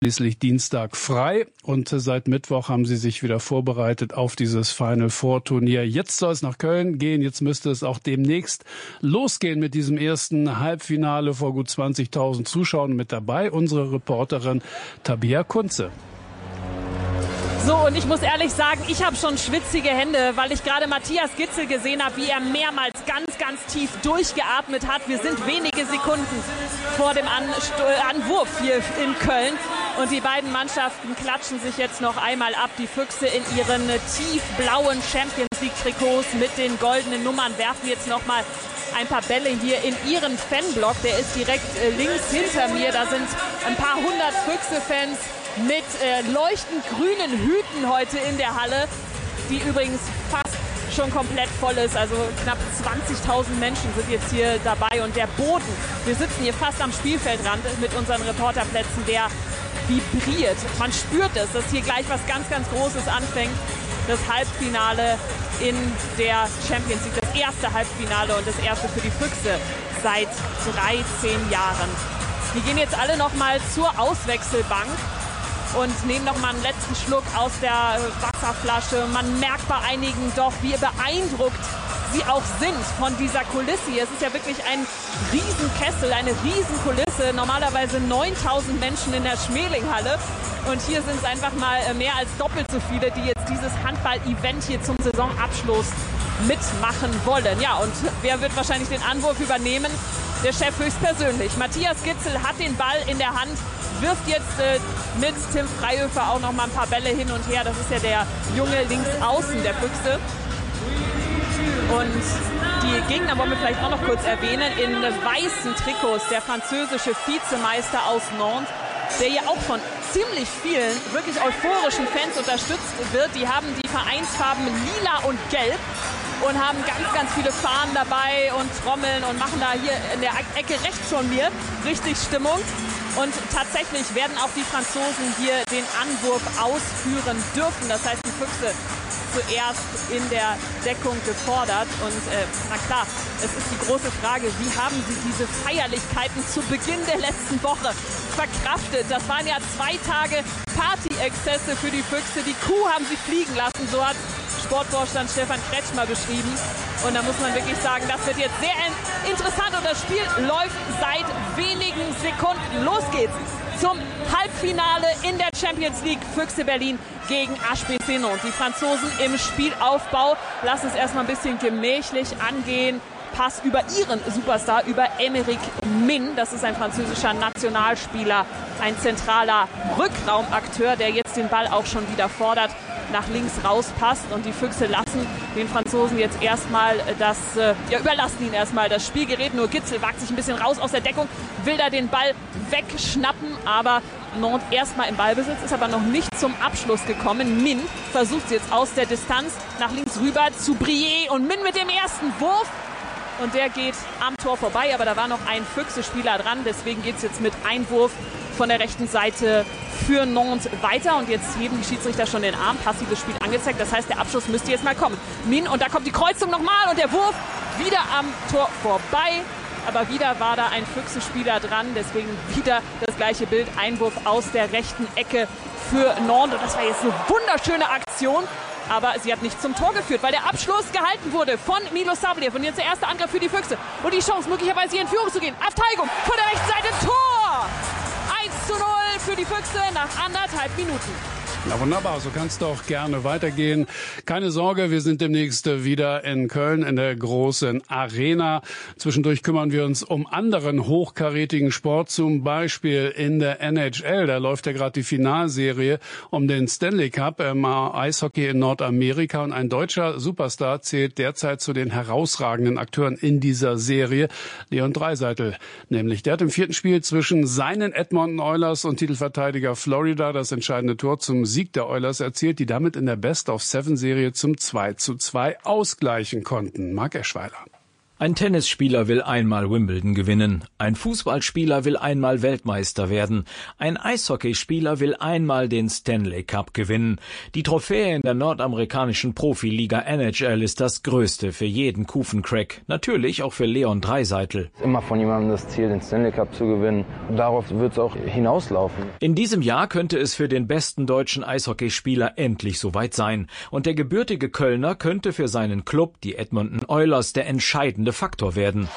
schließlich Dienstag frei und seit Mittwoch haben sie sich wieder vorbereitet auf dieses Final Four Turnier. Jetzt soll es nach Köln gehen, jetzt müsste es auch demnächst losgehen mit diesem ersten Halbfinale vor gut 20.000 Zuschauern. Mit dabei unsere Reporterin Tabea Kunze. So, und ich muss ehrlich sagen, ich habe schon schwitzige Hände, weil ich gerade Matthias Gitzel gesehen habe, wie er mehrmals ganz tief durchgeatmet hat. Wir sind wenige Sekunden vor dem Anwurf hier in Köln. Und die beiden Mannschaften klatschen sich jetzt noch einmal ab. Die Füchse in ihren tiefblauen Champions-League-Trikots mit den goldenen Nummern werfen jetzt noch mal ein paar Bälle hier in ihren Fanblock. Der ist direkt links hinter mir. Da sind ein paar hundert Füchse-Fans mit leuchtend grünen Hüten heute in der Halle, die übrigens fast schon komplett voll ist. Also knapp 20.000 Menschen sind jetzt hier dabei und der Boden, wir sitzen hier fast am Spielfeldrand mit unseren Reporterplätzen, der vibriert. Man spürt es, dass hier gleich was ganz Großes anfängt. Das Halbfinale in der Champions League, das erste Halbfinale und das erste für die Füchse seit 13 Jahren. Wir gehen jetzt alle noch mal zur Auswechselbank und nehmen noch mal einen letzten Schluck aus der Wasserflasche. Man merkt bei einigen doch, wie beeindruckt sie auch sind von dieser Kulisse hier. Es ist ja wirklich ein Riesenkessel, eine Riesenkulisse. Normalerweise 9.000 Menschen in der Schmelinghalle. Und hier sind es einfach mal mehr als doppelt so viele, die jetzt dieses Handball-Event hier zum Saisonabschluss mitmachen wollen. Ja, und wer wird wahrscheinlich den Anwurf übernehmen? Der Chef höchstpersönlich. Matthias Gitzel hat den Ball in der Hand, wirft jetzt mit Tim Freihöfer auch noch mal ein paar Bälle hin und her. Das ist ja der junge Linksaußen der Füchse. Und die Gegner wollen wir vielleicht auch noch kurz erwähnen. In weißen Trikots der französische Vizemeister aus Nantes, der ja auch von ziemlich vielen wirklich euphorischen Fans unterstützt wird. Die haben die Vereinsfarben lila und gelb und haben ganz viele Fahnen dabei und Trommeln und machen da hier in der Ecke rechts von mir richtig Stimmung. Und tatsächlich werden auch die Franzosen hier den Anwurf ausführen dürfen. Das heißt, die Füchse zuerst in der Deckung gefordert. Und na klar, es ist die große Frage, wie haben sie diese Feierlichkeiten zu Beginn der letzten Woche verkraftet? Das waren ja 2 Tage Party-Exzesse für die Füchse. Die Kuh haben sie fliegen lassen, so hat Sportvorstand Stefan Kretschmer beschrieben. Und da muss man wirklich sagen, das wird jetzt sehr interessant und das Spiel läuft seit wenigen Sekunden. Los geht's zum Halbfinale in der Champions League. Füchse Berlin gegen HBC Nantes. Die Franzosen im Spielaufbau lassen es erstmal ein bisschen gemächlich angehen. Pass über ihren Superstar, über Aymeric Min. Das ist ein französischer Nationalspieler, ein zentraler Rückraumakteur, der jetzt den Ball auch schon wieder nach links rauspasst. Und die Füchse lassen den Franzosen jetzt erstmal überlassen ihnen erstmal das Spielgerät. Nur Gitzel wagt sich ein bisschen raus aus der Deckung, will da den Ball wegschnappen, aber Nantes erstmal im Ballbesitz, ist aber noch nicht zum Abschluss gekommen. Min versucht es jetzt aus der Distanz nach links rüber zu Brier und Min mit dem ersten Wurf. Und der geht am Tor vorbei, aber da war noch ein Füchse-Spieler dran. Deswegen geht es jetzt mit Einwurf von der rechten Seite für Nantes weiter. Und jetzt heben die Schiedsrichter schon den Arm. Passives Spiel angezeigt. Das heißt, der Abschluss müsste jetzt mal kommen. Min, und da kommt die Kreuzung nochmal und der Wurf wieder am Tor vorbei. Aber wieder war da ein Füchse-Spieler dran. Deswegen wieder das gleiche Bild. Einwurf aus der rechten Ecke für Nantes. Und das war jetzt eine wunderschöne Aktion. Aber sie hat nicht zum Tor geführt, weil der Abschluss gehalten wurde von Milo Savelyev. Und jetzt der erste Angriff für die Füchse. Und die Chance, möglicherweise hier in Führung zu gehen. Abteigung von der rechten Seite. Tor! 1:0 für die Füchse nach 1,5 Minuten. Na wunderbar, so kann es doch gerne weitergehen. Keine Sorge, wir sind demnächst wieder in Köln in der großen Arena. Zwischendurch kümmern wir uns um anderen hochkarätigen Sport, zum Beispiel in der NHL. Da läuft ja gerade die Finalserie um den Stanley Cup im Eishockey in Nordamerika. Und ein deutscher Superstar zählt derzeit zu den herausragenden Akteuren in dieser Serie. Leon Draisaitl nämlich. Der hat im 4. Spiel zwischen seinen Edmonton Oilers und Titelverteidiger Florida das entscheidende Tor zum Sieg der Oilers erzielt, die damit in der Best-of-7-Serie zum 2:2 ausgleichen konnten. Marc Eschweiler. Ein Tennisspieler will einmal Wimbledon gewinnen, ein Fußballspieler will einmal Weltmeister werden, ein Eishockeyspieler will einmal den Stanley Cup gewinnen. Die Trophäe in der nordamerikanischen Profiliga NHL ist das größte für jeden Kufencrack, natürlich auch für Leon Draisaitl. Immer von jemandem das Ziel, den Stanley Cup zu gewinnen. Darauf wird es auch hinauslaufen. In diesem Jahr könnte es für den besten deutschen Eishockeyspieler endlich soweit sein. Und der gebürtige Kölner könnte für seinen Club, die Edmonton Oilers, der entscheidende Faktor werden.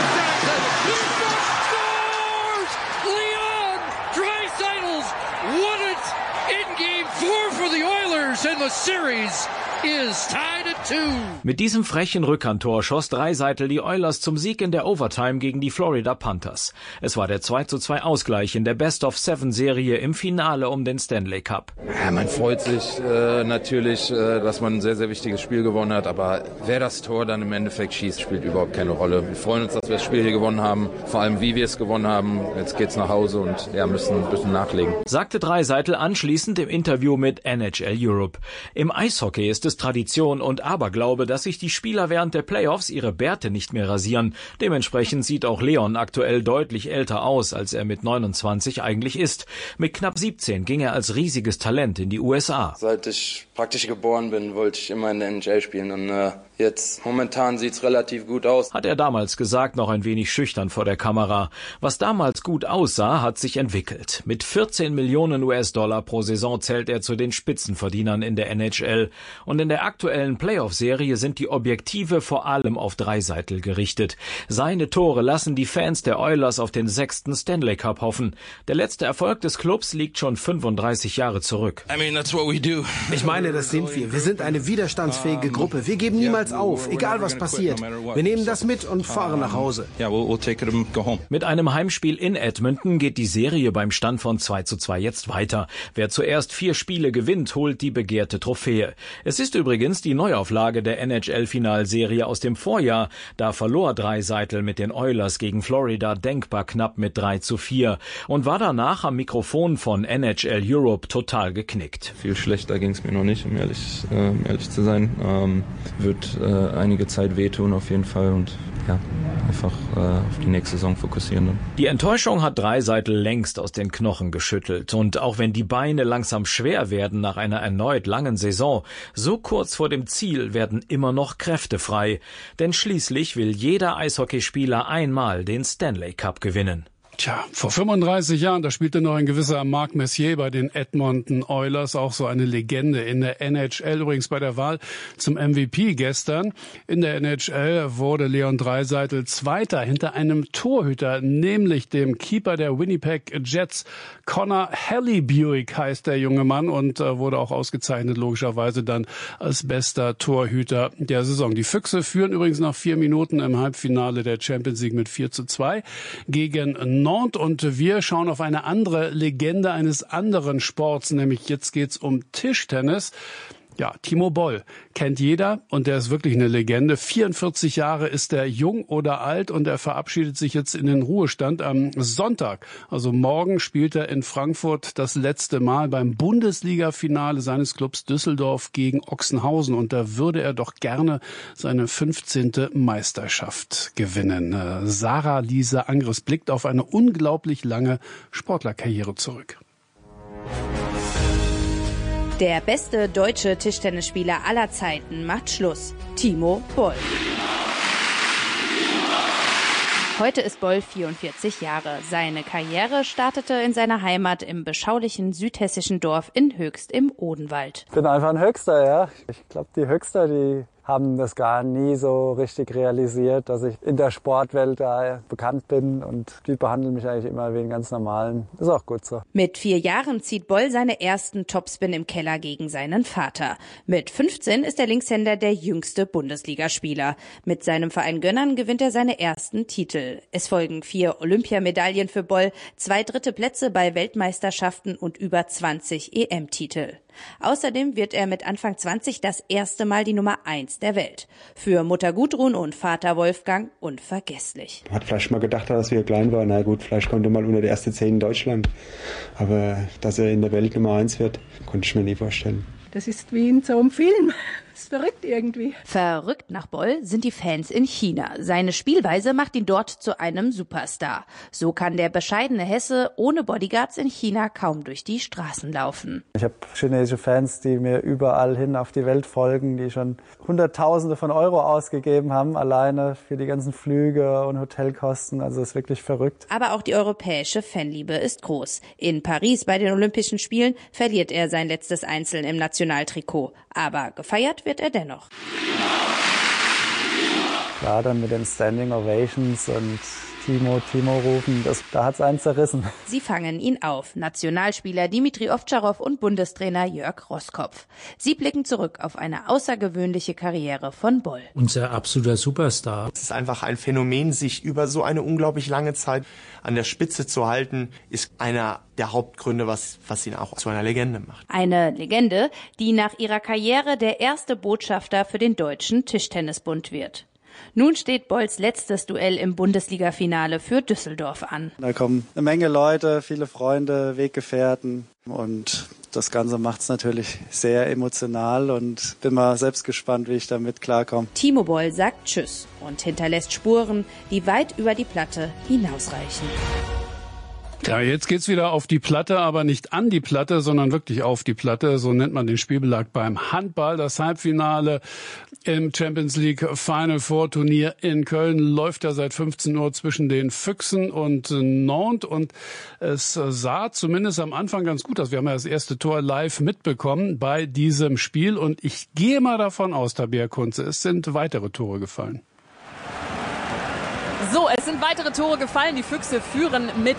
Leon Draisaitl won it in Game 4 for the Oilers and the series is tied at 2. Mit diesem frechen Rückhandtor schoss Draisaitl die Oilers zum Sieg in der Overtime gegen die Florida Panthers. Es war der 2:2 Ausgleich in der Best-of-7-Serie im Finale um den Stanley Cup. Ja, man freut sich natürlich, dass man ein sehr, sehr wichtiges Spiel gewonnen hat. Aber wer das Tor dann im Endeffekt schießt, spielt überhaupt keine Rolle. Wir freuen uns, dass wir das Spiel hier gewonnen haben. Vor allem, wie wir es gewonnen haben. Jetzt geht's nach Hause und müssen nachlegen. Sagte Draisaitl anschließend im Interview mit NHL Europe. Im Eishockey ist es Tradition und Aberglaube, dass sich die Spieler während der Playoffs ihre Bärte nicht mehr rasieren. Dementsprechend sieht auch Leon aktuell deutlich älter aus, als er mit 29 eigentlich ist. Mit knapp 17 ging er als riesiges Talent in die USA. Seit ich praktisch geboren bin, wollte ich immer in der NHL spielen und jetzt momentan sieht's relativ gut aus. Hat er damals gesagt, noch ein wenig schüchtern vor der Kamera. Was damals gut aussah, hat sich entwickelt. Mit 14 Millionen US-Dollar pro Saison zählt er zu den Spitzenverdienern in der NHL. Und in der aktuellen Playoff-Serie sind die Objektive vor allem auf Draisaitl gerichtet. Seine Tore lassen die Fans der Oilers auf den 6. Stanley Cup hoffen. Der letzte Erfolg des Clubs liegt schon 35 Jahre zurück. Ich meine, das sind wir. Wir sind eine widerstandsfähige Gruppe. Wir geben niemals auf, egal was passiert. Wir nehmen das mit und fahren nach Hause. Mit einem Heimspiel in Edmonton geht die Serie beim Stand von 2:2 jetzt weiter. Wer zuerst 4 Spiele gewinnt, holt die begehrte Trophäe. Es ist übrigens die Neuauflage der NHL-Finalserie aus dem Vorjahr. Da verlor Draisaitl mit den Oilers gegen Florida denkbar knapp mit 3:4 und war danach am Mikrofon von NHL Europe total geknickt. Viel schlechter ging es mir noch nicht, um ehrlich zu sein. Wird einige Zeit wehtun auf jeden Fall und einfach auf die nächste Saison fokussieren. Dann. Die Enttäuschung hat Draisaitl längst aus den Knochen geschüttelt. Und auch wenn die Beine langsam schwer werden nach einer erneut langen Saison, so kurz vor dem Ziel werden immer noch Kräfte frei. Denn schließlich will jeder Eishockeyspieler einmal den Stanley Cup gewinnen. Tja, vor 35 Jahren, da spielte noch ein gewisser Marc Messier bei den Edmonton Oilers, auch so eine Legende in der NHL. Übrigens bei der Wahl zum MVP gestern in der NHL wurde Leon Draisaitl Zweiter hinter einem Torhüter, nämlich dem Keeper der Winnipeg Jets. Connor Hellebuyck heißt der junge Mann und wurde auch ausgezeichnet, logischerweise dann als bester Torhüter der Saison. Die Füchse führen übrigens nach 4 Minuten im Halbfinale der Champions League mit 4:2 gegen Nantes und wir schauen auf eine andere Legende eines anderen Sports, nämlich jetzt geht's um Tischtennis. Ja, Timo Boll kennt jeder und der ist wirklich eine Legende. 44 Jahre ist er jung oder alt und er verabschiedet sich jetzt in den Ruhestand am Sonntag. Also morgen spielt er in Frankfurt das letzte Mal beim Bundesliga-Finale seines Clubs Düsseldorf gegen Ochsenhausen und da würde er doch gerne seine 15. Meisterschaft gewinnen. Sarah Lisa Angres blickt auf eine unglaublich lange Sportlerkarriere zurück. Der beste deutsche Tischtennisspieler aller Zeiten macht Schluss. Timo Boll. Heute ist Boll 44 Jahre. Seine Karriere startete in seiner Heimat im beschaulichen südhessischen Dorf in Höchst im Odenwald. Ich bin einfach ein Höchster, ja. Ich glaube, die Höchster, die haben das gar nie so richtig realisiert, dass ich in der Sportwelt da bekannt bin und die behandeln mich eigentlich immer wie einen ganz normalen. Ist auch gut so. Mit 4 Jahren zieht Boll seine ersten Topspin im Keller gegen seinen Vater. Mit 15 ist der Linkshänder der jüngste Bundesligaspieler. Mit seinem Verein Gönnern gewinnt er seine ersten Titel. Es folgen 4 Olympiamedaillen für Boll, 2 dritte Plätze bei Weltmeisterschaften und über 20 EM-Titel. Außerdem wird er mit Anfang 20 das erste Mal die Nummer 1 der Welt. Für Mutter Gudrun und Vater Wolfgang unvergesslich. Man hat vielleicht mal gedacht, dass wir klein waren. Na gut, vielleicht konnte mal unter der ersten 10 in Deutschland. Aber dass er in der Welt Nummer 1 wird, konnte ich mir nie vorstellen. Das ist wie in so einem Film. ist verrückt irgendwie. Verrückt nach Boll sind die Fans in China. Seine Spielweise macht ihn dort zu einem Superstar. So kann der bescheidene Hesse ohne Bodyguards in China kaum durch die Straßen laufen. Ich habe chinesische Fans, die mir überall hin auf die Welt folgen, die schon Hunderttausende von Euro ausgegeben haben, alleine für die ganzen Flüge und Hotelkosten. Also es ist wirklich verrückt. Aber auch die europäische Fanliebe ist groß. In Paris bei den Olympischen Spielen verliert er sein letztes Einzel im Nationaltrikot. Aber gefeiert wird er dennoch. Klar, dann mit den Standing Ovations und Timo rufen, da hat's einen zerrissen. Sie fangen ihn auf, Nationalspieler Dimitri Ovtcharov und Bundestrainer Jörg Roßkopf. Sie blicken zurück auf eine außergewöhnliche Karriere von Boll. Unser absoluter Superstar. Es ist einfach ein Phänomen, sich über so eine unglaublich lange Zeit an der Spitze zu halten, ist einer der Hauptgründe, was ihn auch zu einer Legende macht. Eine Legende, die nach ihrer Karriere der erste Botschafter für den Deutschen Tischtennisbund wird. Nun steht Bolls letztes Duell im Bundesliga-Finale für Düsseldorf an. Da kommen eine Menge Leute, viele Freunde, Weggefährten und das Ganze macht es natürlich sehr emotional und bin mal selbst gespannt, wie ich damit klarkomme. Timo Boll sagt Tschüss und hinterlässt Spuren, die weit über die Platte hinausreichen. Ja, jetzt geht's wieder auf die Platte, aber nicht an die Platte, sondern wirklich auf die Platte. So nennt man den Spielbelag beim Handball. Das Halbfinale im Champions League Final Four Turnier in Köln läuft ja seit 15 Uhr zwischen den Füchsen und Nantes. Und es sah zumindest am Anfang ganz gut aus. Wir haben ja das erste Tor live mitbekommen bei diesem Spiel. Und ich gehe mal davon aus, Tabea Kunze, es sind weitere Tore gefallen. So, es sind weitere Tore gefallen. Die Füchse führen mit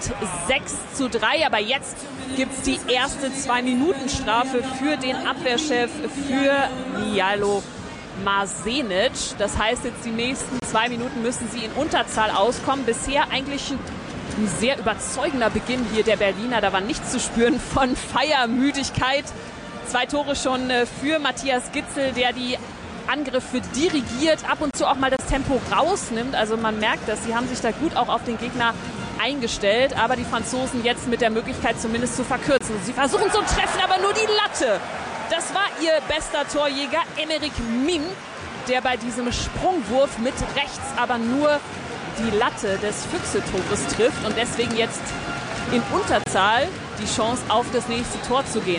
6:3. Aber jetzt gibt's die erste 2-Minuten-Strafe für den Abwehrchef, für Mijalo Marsenic. Das heißt, jetzt die nächsten 2 Minuten müssen sie in Unterzahl auskommen. Bisher eigentlich ein sehr überzeugender Beginn hier der Berliner. Da war nichts zu spüren von Feiermüdigkeit. 2 Tore schon für Matthias Gitzel, der die Angriffe dirigiert, ab und zu auch mal das Tempo rausnimmt. Also man merkt das, sie haben sich da gut auch auf den Gegner eingestellt. Aber die Franzosen jetzt mit der Möglichkeit zumindest zu verkürzen. Sie versuchen zu treffen, aber nur die Latte. Das war ihr bester Torjäger, Emeric Min, der bei diesem Sprungwurf mit rechts aber nur die Latte des Füchse-Tores trifft. Und deswegen jetzt in Unterzahl die Chance, auf das nächste Tor zu gehen.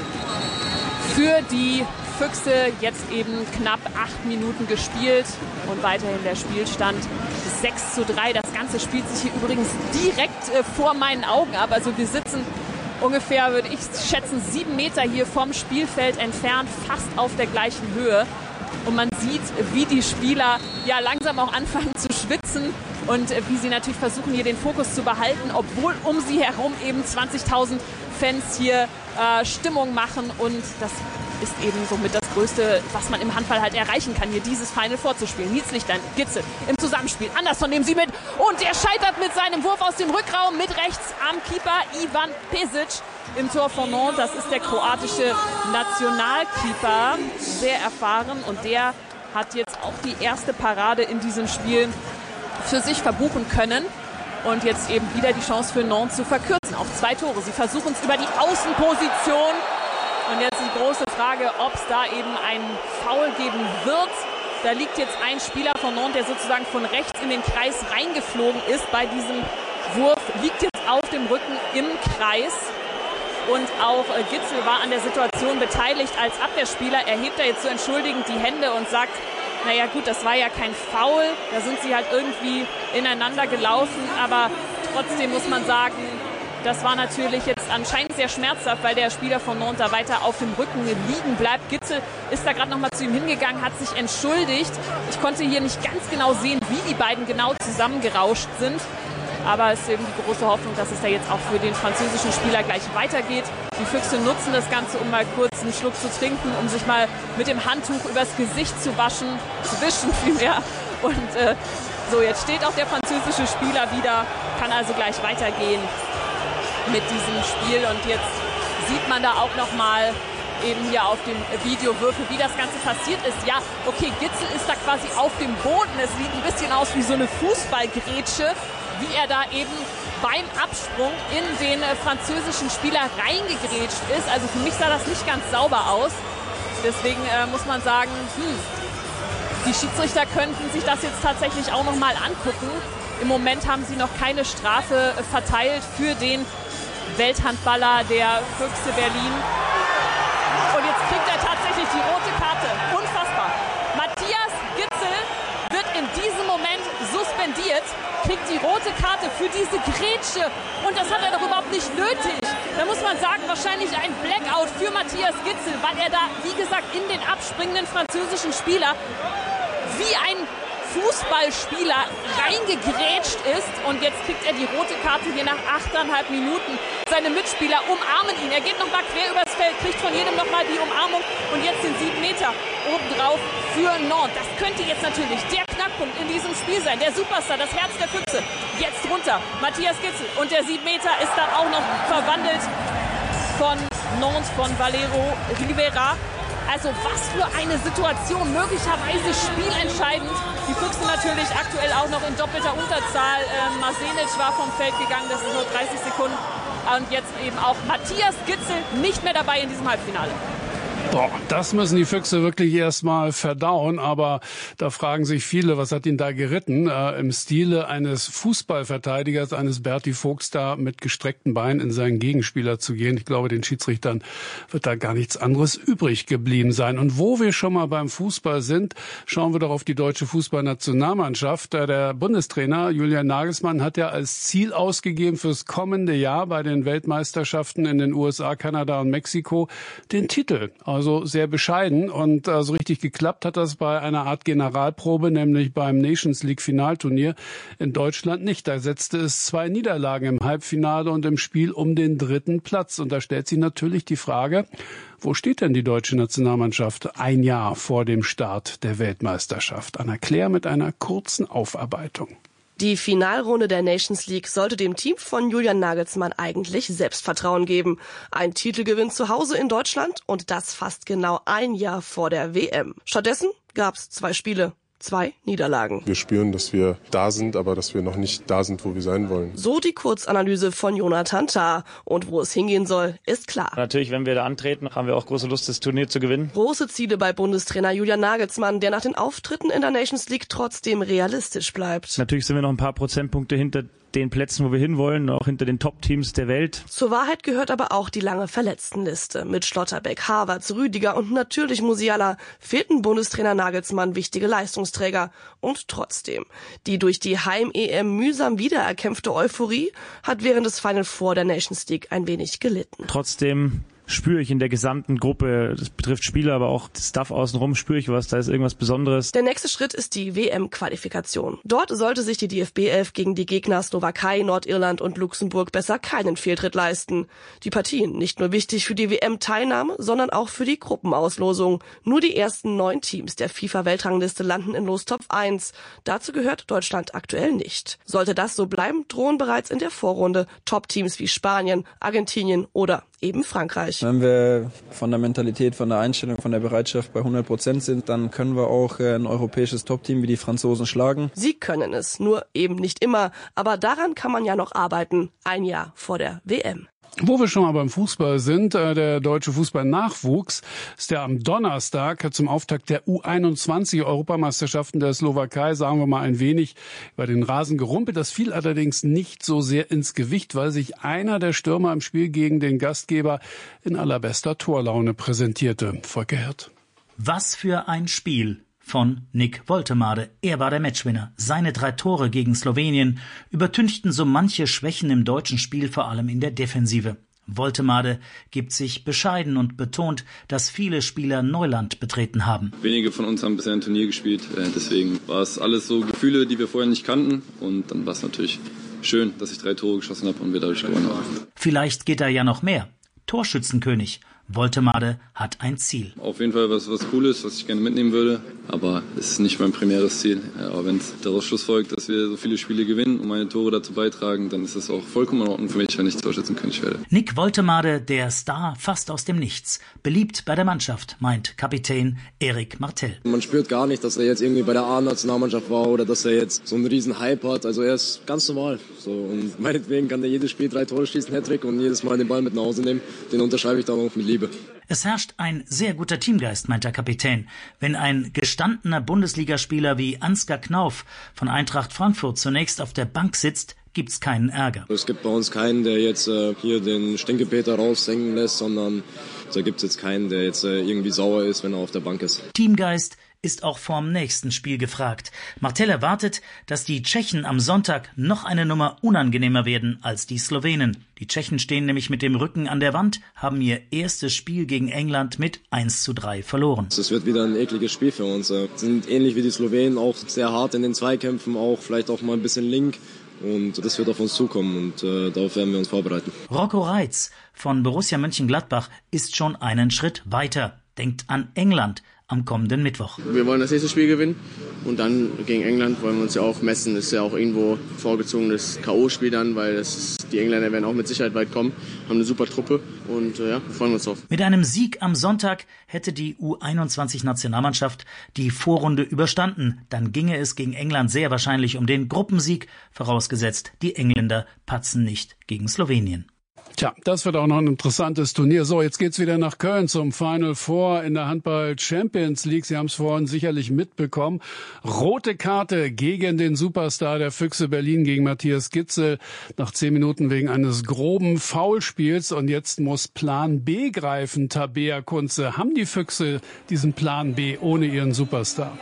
Für die Füchse jetzt eben knapp 8 Minuten gespielt und weiterhin der Spielstand 6:3. Das Ganze spielt sich hier übrigens direkt vor meinen Augen ab. Also wir sitzen ungefähr, würde ich schätzen, 7 Meter hier vom Spielfeld entfernt, fast auf der gleichen Höhe. Und man sieht, wie die Spieler ja langsam auch anfangen zu schwitzen und wie sie natürlich versuchen, hier den Fokus zu behalten, obwohl um sie herum eben 20.000 Fans hier Stimmung machen. Und das ist eben somit das Größte, was man im Handball halt erreichen kann, hier dieses Final vorzuspielen. Nils Lichtlein, Gitzel im Zusammenspiel. Andersson nehmen sie mit und er scheitert mit seinem Wurf aus dem Rückraum mit rechts am Keeper Ivan Pesic im Tor von Nantes. Das ist der kroatische Nationalkeeper, sehr erfahren, und der hat jetzt auch die erste Parade in diesem Spiel für sich verbuchen können. Und jetzt eben wieder die Chance für Nantes zu verkürzen auf 2 Tore. Sie versuchen es über die Außenposition. Und jetzt die große Frage, ob es da eben einen Foul geben wird. Da liegt jetzt ein Spieler von Nantes, der sozusagen von rechts in den Kreis reingeflogen ist bei diesem Wurf, liegt jetzt auf dem Rücken im Kreis. Und auch Gitzel war an der Situation beteiligt als Abwehrspieler. Er hebt da jetzt so entschuldigend die Hände und sagt, naja gut, das war ja kein Foul. Da sind sie halt irgendwie ineinander gelaufen. Aber trotzdem muss man sagen, das war natürlich jetzt anscheinend sehr schmerzhaft, weil der Spieler von Nantes da weiter auf dem Rücken liegen bleibt. Gitzel ist da gerade nochmal zu ihm hingegangen, hat sich entschuldigt. Ich konnte hier nicht ganz genau sehen, wie die beiden genau zusammengerauscht sind. Aber es ist eben die große Hoffnung, dass es da jetzt auch für den französischen Spieler gleich weitergeht. Die Füchse nutzen das Ganze, um mal kurz einen Schluck zu trinken, um sich mal mit dem Handtuch übers Gesicht zu wischen vielmehr. Und so, jetzt steht auch der französische Spieler wieder, kann also gleich weitergehen mit diesem Spiel. Und jetzt sieht man da auch nochmal eben hier auf dem Videowürfel, wie das Ganze passiert ist. Ja, okay, Gitzel ist da quasi auf dem Boden. Es sieht ein bisschen aus wie so eine Fußballgrätsche, wie er da eben beim Absprung in den französischen Spieler reingegrätscht ist. Also für mich sah das nicht ganz sauber aus. Deswegen muss man sagen, die Schiedsrichter könnten sich das jetzt tatsächlich auch noch mal angucken. Im Moment haben sie noch keine Strafe verteilt für den Welthandballer der Füchse Berlin. Und jetzt kriegt er tatsächlich die rote Karte. Unfassbar. Matthias Gitzel wird in diesem Moment suspendiert, kriegt die rote Karte für diese Grätsche. Und das hat er doch überhaupt nicht nötig. Da muss man sagen, wahrscheinlich ein Blackout für Matthias Gitzel, weil er da, wie gesagt, in den abspringenden französischen Spieler wie ein Fußballspieler reingegrätscht ist. Und jetzt kriegt er die rote Karte hier nach 8,5 Minuten. Seine Mitspieler umarmen ihn. Er geht nochmal quer übers Feld, kriegt von jedem nochmal die Umarmung. Und jetzt sind 7 Meter obendrauf für Nantes. Das könnte jetzt natürlich der Knackpunkt in diesem Spiel sein. Der Superstar, das Herz der Füchse. Jetzt runter. Matthias Gitzel. Und der 7 Meter ist dann auch noch verwandelt von Nantes, von Valero Rivera. Also was für eine Situation, möglicherweise spielentscheidend. Die Füchse natürlich aktuell auch noch in doppelter Unterzahl. Masenic war vom Feld gegangen, das ist nur 30 Sekunden. Und jetzt eben auch Matthias Gitzel nicht mehr dabei in diesem Halbfinale. Boah, das müssen die Füchse wirklich erstmal verdauen, aber da fragen sich viele, was hat ihn da geritten? Im Stile eines Fußballverteidigers, eines Berti Vogts, da mit gestreckten Beinen in seinen Gegenspieler zu gehen. Ich glaube, den Schiedsrichtern wird da gar nichts anderes übrig geblieben sein. Und wo wir schon mal beim Fußball sind, schauen wir doch auf die deutsche Fußballnationalmannschaft. Der Bundestrainer Julian Nagelsmann hat ja als Ziel ausgegeben fürs kommende Jahr bei den Weltmeisterschaften in den USA, Kanada und Mexiko den Titel. Also sehr bescheiden und so richtig geklappt hat das bei einer Art Generalprobe, nämlich beim Nations League Finalturnier in Deutschland nicht. Da setzte es 2 Niederlagen im Halbfinale und im Spiel um den 3. Platz. Und da stellt sich natürlich die Frage, wo steht denn die deutsche Nationalmannschaft ein Jahr vor dem Start der Weltmeisterschaft? Anna Claire mit einer kurzen Aufarbeitung. Die Finalrunde der Nations League sollte dem Team von Julian Nagelsmann eigentlich Selbstvertrauen geben. Ein Titelgewinn zu Hause in Deutschland und das fast genau ein Jahr vor der WM. Stattdessen gab's 2 Spiele. 2 Niederlagen. Wir spüren, dass wir da sind, aber dass wir noch nicht da sind, wo wir sein wollen. So die Kurzanalyse von Jonathan Tah. Und wo es hingehen soll, ist klar. Natürlich, wenn wir da antreten, haben wir auch große Lust, das Turnier zu gewinnen. Große Ziele bei Bundestrainer Julian Nagelsmann, der nach den Auftritten in der Nations League trotzdem realistisch bleibt. Natürlich sind wir noch ein paar Prozentpunkte hinter den Plätzen, wo wir hinwollen, auch hinter den Top-Teams der Welt. Zur Wahrheit gehört aber auch die lange Verletztenliste. Mit Schlotterbeck, Havertz, Rüdiger und natürlich Musiala fehlten Bundestrainer Nagelsmann wichtige Leistungsträger. Und trotzdem, die durch die Heim-EM mühsam wiedererkämpfte Euphorie hat während des Final Four der Nations League ein wenig gelitten. Trotzdem spüre ich in der gesamten Gruppe, das betrifft Spieler, aber auch das Staff außenrum, spüre ich was, da ist irgendwas Besonderes. Der nächste Schritt ist die WM-Qualifikation. Dort sollte sich die DFB-11 gegen die Gegner Slowakei, Nordirland und Luxemburg besser keinen Fehltritt leisten. Die Partien nicht nur wichtig für die WM-Teilnahme, sondern auch für die Gruppenauslosung. Nur die ersten 9 Teams der FIFA-Weltrangliste landen in Lostopf 1. Dazu gehört Deutschland aktuell nicht. Sollte das so bleiben, drohen bereits in der Vorrunde Top-Teams wie Spanien, Argentinien oder eben Frankreich. Wenn wir von der Mentalität, von der Einstellung, von der Bereitschaft bei 100% sind, dann können wir auch ein europäisches Top-Team wie die Franzosen schlagen. Sie können es, nur eben nicht immer. Aber daran kann man ja noch arbeiten, ein Jahr vor der WM. Wo wir schon mal beim Fußball sind, der deutsche Fußballnachwuchs ist ja am Donnerstag zum Auftakt der U21-Europameisterschaften der Slowakei, sagen wir mal, ein wenig über den Rasen gerumpelt. Das fiel allerdings nicht so sehr ins Gewicht, weil sich einer der Stürmer im Spiel gegen den Gastgeber in allerbester Torlaune präsentierte. Volker Hirt. Was für ein Spiel von Nick Woltemade. Er war der Matchwinner. Seine 3 Tore gegen Slowenien übertünchten so manche Schwächen im deutschen Spiel, vor allem in der Defensive. Woltemade gibt sich bescheiden und betont, dass viele Spieler Neuland betreten haben. Wenige von uns haben bisher ein Turnier gespielt, deswegen war es alles so Gefühle, die wir vorher nicht kannten, und dann war es natürlich schön, dass ich 3 Tore geschossen habe und wir dadurch gewonnen haben. Vielleicht geht da ja noch mehr. Torschützenkönig. Woltemade hat ein Ziel. Auf jeden Fall was Cooles, was ich gerne mitnehmen würde, aber es ist nicht mein primäres Ziel. Aber wenn es daraus schlussfolgt, dass wir so viele Spiele gewinnen und meine Tore dazu beitragen, dann ist es auch vollkommen in Ordnung für mich, wenn ich Torschützenkönig werde. Nick Woltemade, der Star fast aus dem Nichts. Beliebt bei der Mannschaft, meint Kapitän Erik Martell. Man spürt gar nicht, dass er jetzt irgendwie bei der A-Nationalmannschaft war oder dass er jetzt so einen riesen Hype hat. Also er ist ganz normal. So, und meinetwegen kann er jedes Spiel 3 Tore schießen, Hattrick, und jedes Mal den Ball mit nach Hause nehmen. Den unterschreibe ich dann auch mit Liebe. liebe. Es herrscht ein sehr guter Teamgeist, meint der Kapitän. Wenn ein gestandener Bundesligaspieler wie Ansgar Knauf von Eintracht Frankfurt zunächst auf der Bank sitzt, gibt's keinen Ärger. Es gibt bei uns keinen, der jetzt hier den Stinkepeter raushängen lässt, sondern da gibt's jetzt keinen, der jetzt irgendwie sauer ist, wenn er auf der Bank ist. Teamgeist ist auch vorm nächsten Spiel gefragt. Martell erwartet, dass die Tschechen am Sonntag noch eine Nummer unangenehmer werden als die Slowenen. Die Tschechen stehen nämlich mit dem Rücken an der Wand, haben ihr erstes Spiel gegen England mit 1:3 verloren. Es wird wieder ein ekliges Spiel für uns. Sind ähnlich wie die Slowenen auch sehr hart in den Zweikämpfen, auch vielleicht auch mal ein bisschen link. Und das wird auf uns zukommen und darauf werden wir uns vorbereiten. Rocco Reitz von Borussia Mönchengladbach ist schon einen Schritt weiter, denkt an England am kommenden Mittwoch. Wir wollen das nächste Spiel gewinnen und dann gegen England wollen wir uns ja auch messen. Das ist ja auch irgendwo vorgezogenes K.O.-Spiel dann, weil die Engländer werden auch mit Sicherheit weit kommen, haben eine super Truppe und wir freuen uns drauf. Mit einem Sieg am Sonntag hätte die U21-Nationalmannschaft die Vorrunde überstanden. Dann ginge es gegen England sehr wahrscheinlich um den Gruppensieg, vorausgesetzt die Engländer patzen nicht gegen Slowenien. Tja, das wird auch noch ein interessantes Turnier. So, jetzt geht's wieder nach Köln zum Final Four in der Handball Champions League. Sie haben es vorhin sicherlich mitbekommen. Rote Karte gegen den Superstar der Füchse Berlin, gegen Matthias Gitzel. Nach 10 Minuten wegen eines groben Foulspiels. Und jetzt muss Plan B greifen, Tabea Kunze. Haben die Füchse diesen Plan B ohne ihren Superstar?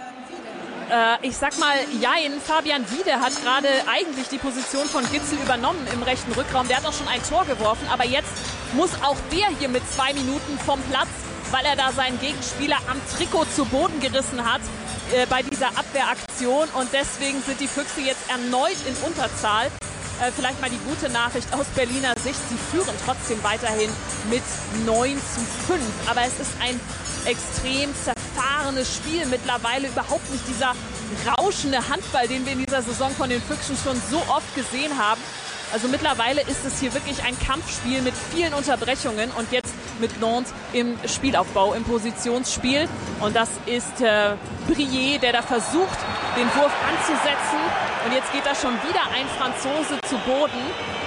Ich sag mal, jein. Fabian Wiede hat gerade eigentlich die Position von Gitzel übernommen im rechten Rückraum. Der hat auch schon ein Tor geworfen, aber jetzt muss auch der hier mit 2 Minuten vom Platz, weil er da seinen Gegenspieler am Trikot zu Boden gerissen hat bei dieser Abwehraktion. Und deswegen sind die Füchse jetzt erneut in Unterzahl. Vielleicht mal die gute Nachricht aus Berliner Sicht. Sie führen trotzdem weiterhin mit 9:5. Aber es ist ein extrem zerfahrenes Spiel. Mittlerweile überhaupt nicht dieser rauschende Handball, den wir in dieser Saison von den Füchsen schon so oft gesehen haben. Also mittlerweile ist es hier wirklich ein Kampfspiel mit vielen Unterbrechungen und jetzt mit Nantes im Spielaufbau, im Positionsspiel. Und das ist Brier, der da versucht, den Wurf anzusetzen. Und jetzt geht da schon wieder ein Franzose zu Boden.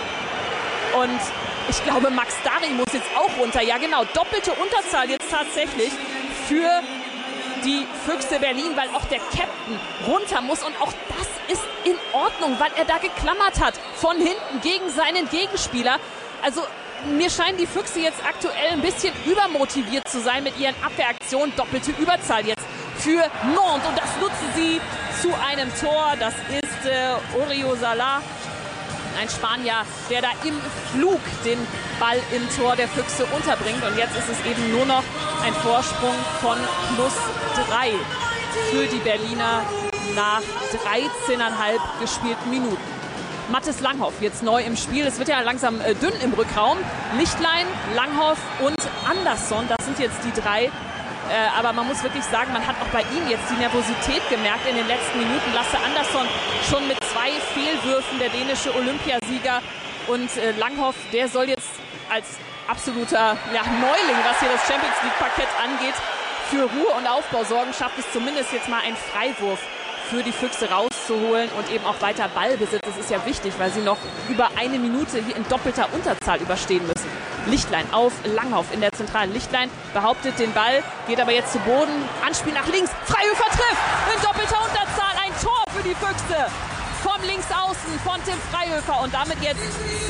Und ich glaube, Max Dari muss jetzt auch runter. Ja genau, doppelte Unterzahl jetzt tatsächlich für die Füchse Berlin, weil auch der Captain runter muss. Und auch das ist in Ordnung, weil er da geklammert hat von hinten gegen seinen Gegenspieler. Also mir scheinen die Füchse jetzt aktuell ein bisschen übermotiviert zu sein mit ihren Abwehraktionen. Doppelte Überzahl jetzt für Nantes und das nutzen sie zu einem Tor. Das ist Orio Salah, ein Spanier, der da im Flug den Ball im Tor der Füchse unterbringt. Und jetzt ist es eben nur noch ein Vorsprung von +3 für die Berliner nach 13,5 gespielten Minuten. Mathis Langhoff jetzt neu im Spiel. Es wird ja langsam dünn im Rückraum. Lichtlein, Langhoff und Andersson, das sind jetzt die 3. Aber man muss wirklich sagen, man hat auch bei ihm jetzt die Nervosität gemerkt in den letzten Minuten. Lasse Andersson schon mit 2 Fehlwürfen, der dänische Olympiasieger. Und Langhoff, der soll jetzt als absoluter Neuling, was hier das Champions League-Parkett angeht, für Ruhe und Aufbau sorgen. Schafft es zumindest jetzt mal einen Freiwurf für die Füchse rauszuholen und eben auch weiter Ballbesitz. Das ist ja wichtig, weil sie noch über 1 Minute hier in doppelter Unterzahl überstehen müssen. Lichtlein auf Langhoff in der zentralen. Lichtlein behauptet den Ball, geht aber jetzt zu Boden. Anspiel nach links. Freihöfer trifft in doppelter Unterzahl. Ein Tor für die Füchse. Vom Linksaußen von Tim Freihöfer. Und damit jetzt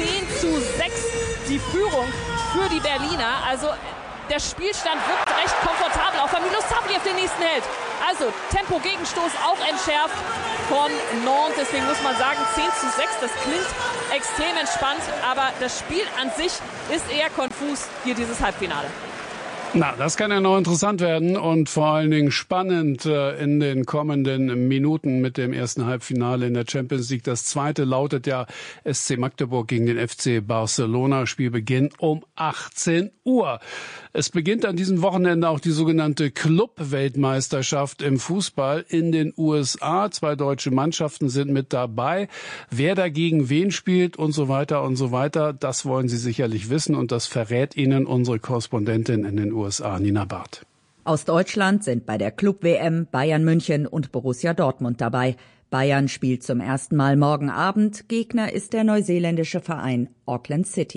10:6 die Führung für die Berliner. Also der Spielstand wirkt recht komfortabel, auch weil Milosavljev den nächsten hält. Also Tempo-Gegenstoß auch entschärft von Nantes. Deswegen muss man sagen, 10:6, das klingt extrem entspannt. Aber das Spiel an sich ist eher konfus, hier dieses Halbfinale. Na, das kann ja noch interessant werden und vor allen Dingen spannend in den kommenden Minuten mit dem ersten Halbfinale in der Champions League. Das zweite lautet ja SC Magdeburg gegen den FC Barcelona. Spielbeginn um 18 Uhr. Es beginnt an diesem Wochenende auch die sogenannte Club-Weltmeisterschaft im Fußball in den USA. 2 deutsche Mannschaften sind mit dabei. Wer dagegen wen spielt und so weiter, das wollen Sie sicherlich wissen und das verrät Ihnen unsere Korrespondentin in den USA, Nina Barth. Aus Deutschland sind bei der Club-WM Bayern München und Borussia Dortmund dabei. Bayern spielt zum ersten Mal morgen Abend. Gegner ist der neuseeländische Verein Auckland City.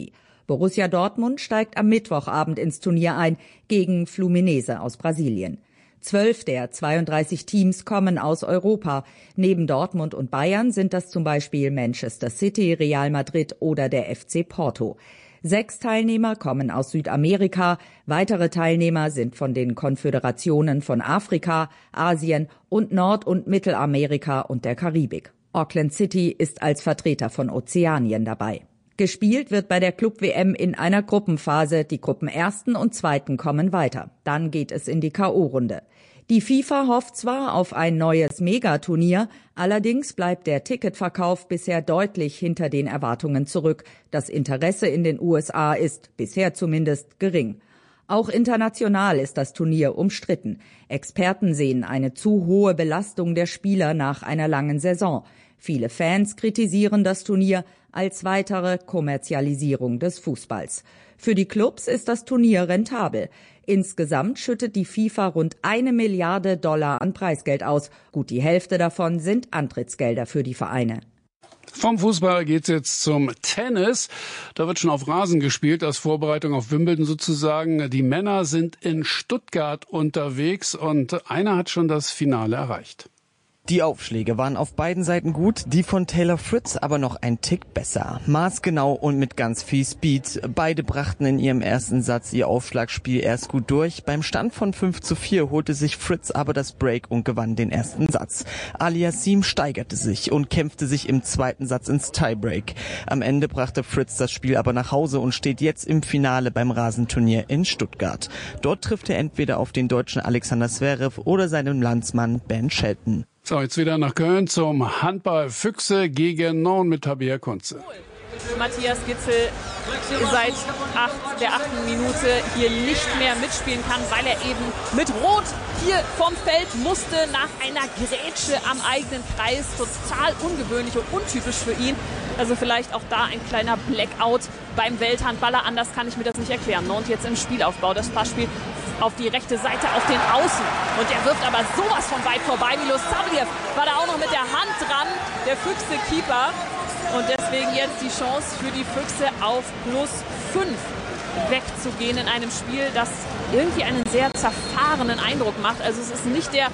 Borussia Dortmund steigt am Mittwochabend ins Turnier ein gegen Fluminense aus Brasilien. 12 der 32 Teams kommen aus Europa. Neben Dortmund und Bayern sind das zum Beispiel Manchester City, Real Madrid oder der FC Porto. 6 Teilnehmer kommen aus Südamerika. Weitere Teilnehmer sind von den Konföderationen von Afrika, Asien und Nord- und Mittelamerika und der Karibik. Auckland City ist als Vertreter von Ozeanien dabei. Gespielt wird bei der Club-WM in einer Gruppenphase. Die Gruppenersten und Zweiten kommen weiter. Dann geht es in die K.O.-Runde. Die FIFA hofft zwar auf ein neues Megaturnier, allerdings bleibt der Ticketverkauf bisher deutlich hinter den Erwartungen zurück. Das Interesse in den USA ist, bisher zumindest, gering. Auch international ist das Turnier umstritten. Experten sehen eine zu hohe Belastung der Spieler nach einer langen Saison. Viele Fans kritisieren das Turnier als weitere Kommerzialisierung des Fußballs. Für die Clubs ist das Turnier rentabel. Insgesamt schüttet die FIFA rund $1 Milliarde an Preisgeld aus. Gut die Hälfte davon sind Antrittsgelder für die Vereine. Vom Fußball geht's jetzt zum Tennis. Da wird schon auf Rasen gespielt, als Vorbereitung auf Wimbledon sozusagen. Die Männer sind in Stuttgart unterwegs und einer hat schon das Finale erreicht. Die Aufschläge waren auf beiden Seiten gut, die von Taylor Fritz aber noch ein Tick besser. Maßgenau und mit ganz viel Speed. Beide brachten in ihrem ersten Satz ihr Aufschlagspiel erst gut durch. Beim Stand von 5:4 holte sich Fritz aber das Break und gewann den ersten Satz. Aliassim steigerte sich und kämpfte sich im zweiten Satz ins Tiebreak. Am Ende brachte Fritz das Spiel aber nach Hause und steht jetzt im Finale beim Rasenturnier in Stuttgart. Dort trifft er entweder auf den Deutschen Alexander Zverev oder seinen Landsmann Ben Shelton. So, jetzt wieder nach Köln zum Handball Füchse gegen Nantes mit Tabea Kunze. Matthias Gitzel seit der 8. Minute hier nicht mehr mitspielen kann, weil er eben mit Rot hier vom Feld musste nach einer Grätsche am eigenen Kreis. Total ungewöhnlich und untypisch für ihn. Also vielleicht auch da ein kleiner Blackout beim Welthandballer. Anders kann ich mir das nicht erklären. Nantes jetzt im Spielaufbau. Das Passspiel auf die rechte Seite auf den Außen. Und der wirft aber sowas von weit vorbei. Milos Sabliev war da auch noch mit der Hand dran. Der Füchse-Keeper. Und deswegen jetzt die Chance für die Füchse auf +5 wegzugehen in einem Spiel, das irgendwie einen sehr zerfahrenen Eindruck macht. Also es ist nicht der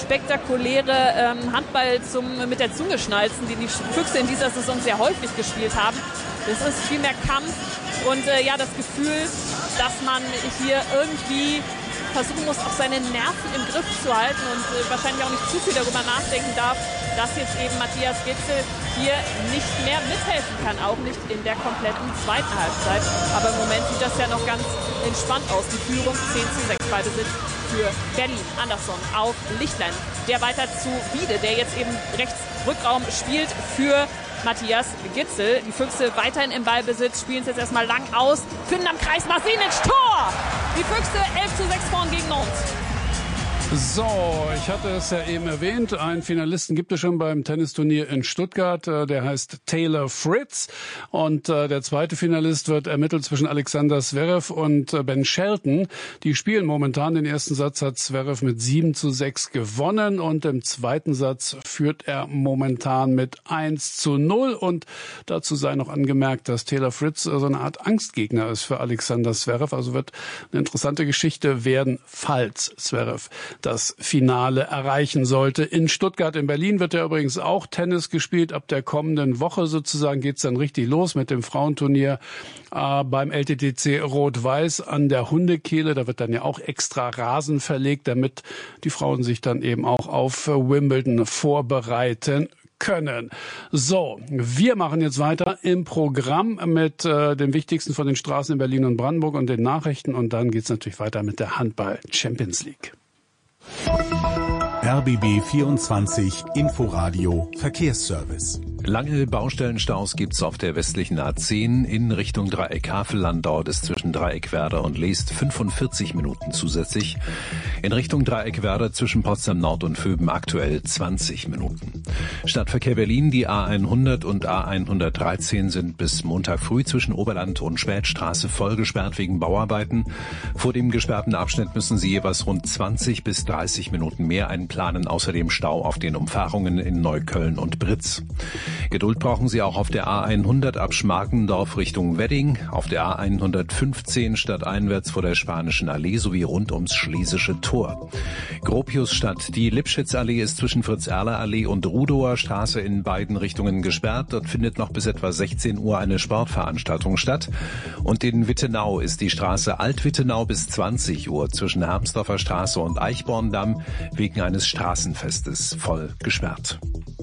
spektakuläre Handball mit der Zunge schnalzen, den die Füchse in dieser Saison sehr häufig gespielt haben. Das ist viel mehr Kampf und das Gefühl, dass man hier irgendwie versuchen muss, auch seine Nerven im Griff zu halten und wahrscheinlich auch nicht zu viel darüber nachdenken darf, dass jetzt eben Matthias Gitzel hier nicht mehr mithelfen kann, auch nicht in der kompletten zweiten Halbzeit. Aber im Moment sieht das ja noch ganz entspannt aus. Die Führung 10:6 bei Besitz für Berlin. Andersson auf Lichtlein, der weiter zu Wiede, der jetzt eben rechts Rückraum spielt für Matthias Gitzel. Die Füchse weiterhin im Ballbesitz, spielen es jetzt erstmal lang aus, finden am Kreis Marcinic, Tor! Die Füchse 11:6 vorn gegen Nantes. So, ich hatte es ja eben erwähnt, einen Finalisten gibt es schon beim Tennisturnier in Stuttgart, der heißt Taylor Fritz und der zweite Finalist wird ermittelt zwischen Alexander Zverev und Ben Shelton. Die spielen momentan, den ersten Satz hat Zverev mit 7:6 gewonnen und im zweiten Satz führt er momentan mit 1:0 und dazu sei noch angemerkt, dass Taylor Fritz so eine Art Angstgegner ist für Alexander Zverev, also wird eine interessante Geschichte werden, falls Zverev das Finale erreichen sollte. In Stuttgart, in Berlin wird ja übrigens auch Tennis gespielt. Ab der kommenden Woche sozusagen geht's dann richtig los mit dem Frauenturnier beim LTTC Rot-Weiß an der Hundekehle. Da wird dann ja auch extra Rasen verlegt, damit die Frauen sich dann eben auch auf Wimbledon vorbereiten können. So, wir machen jetzt weiter im Programm mit dem Wichtigsten von den Straßen in Berlin und Brandenburg und den Nachrichten und dann geht's natürlich weiter mit der Handball Champions League. RBB 24 Inforadio Verkehrsservice. Lange Baustellenstaus gibt's auf der westlichen A10 in Richtung Dreieck Havelland. Dauert es zwischen Dreieck Werder und Leest 45 Minuten zusätzlich. In Richtung Dreieck Werder zwischen Potsdam Nord und Vöben aktuell 20 Minuten. Stadtverkehr Berlin, die A100 und A113 sind bis Montag früh zwischen Oberland und Spätstraße voll gesperrt wegen Bauarbeiten. Vor dem gesperrten Abschnitt müssen Sie jeweils rund 20 bis 30 Minuten mehr einplanen. Außerdem Stau auf den Umfahrungen in Neukölln und Britz. Geduld brauchen Sie auch auf der A100 ab Schmarkendorf Richtung Wedding, auf der A115 stadteinwärts vor der Spanischen Allee sowie rund ums Schlesische Tor. Gropiusstadt. Die Lipschitzallee ist zwischen Fritz-Erler-Allee und Rudower Straße in beiden Richtungen gesperrt. Dort findet noch bis etwa 16 Uhr eine Sportveranstaltung statt. Und in Wittenau ist die Straße Alt-Wittenau bis 20 Uhr zwischen Hermsdorfer Straße und Eichborndamm wegen eines Straßenfestes voll gesperrt.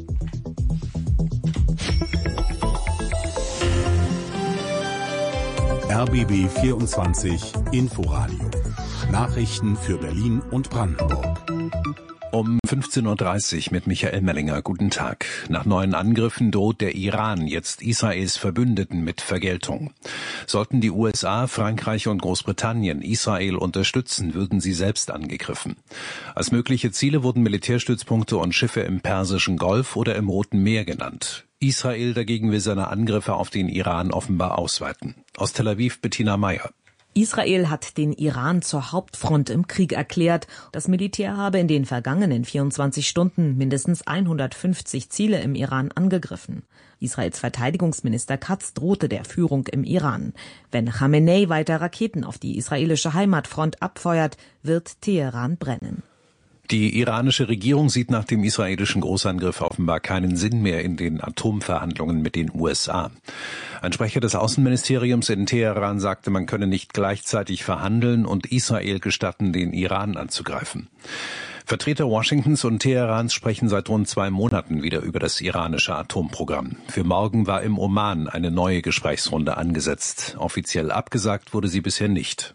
RBB 24 Inforadio. Nachrichten für Berlin und Brandenburg. Um 15.30 Uhr mit Michael Mellinger. Guten Tag. Nach neuen Angriffen droht der Iran jetzt Israels Verbündeten mit Vergeltung. Sollten die USA, Frankreich und Großbritannien Israel unterstützen, würden sie selbst angegriffen. Als mögliche Ziele wurden Militärstützpunkte und Schiffe im Persischen Golf oder im Roten Meer genannt. Israel dagegen will seine Angriffe auf den Iran offenbar ausweiten. Aus Tel Aviv Bettina Meyer. Israel hat den Iran zur Hauptfront im Krieg erklärt. Das Militär habe in den vergangenen 24 Stunden mindestens 150 Ziele im Iran angegriffen. Israels Verteidigungsminister Katz drohte der Führung im Iran. Wenn Khamenei weiter Raketen auf die israelische Heimatfront abfeuert, wird Teheran brennen. Die iranische Regierung sieht nach dem israelischen Großangriff offenbar keinen Sinn mehr in den Atomverhandlungen mit den USA. Ein Sprecher des Außenministeriums in Teheran sagte, man könne nicht gleichzeitig verhandeln und Israel gestatten, den Iran anzugreifen. Vertreter Washingtons und Teherans sprechen seit rund 2 Monaten wieder über das iranische Atomprogramm. Für morgen war im Oman eine neue Gesprächsrunde angesetzt. Offiziell abgesagt wurde sie bisher nicht.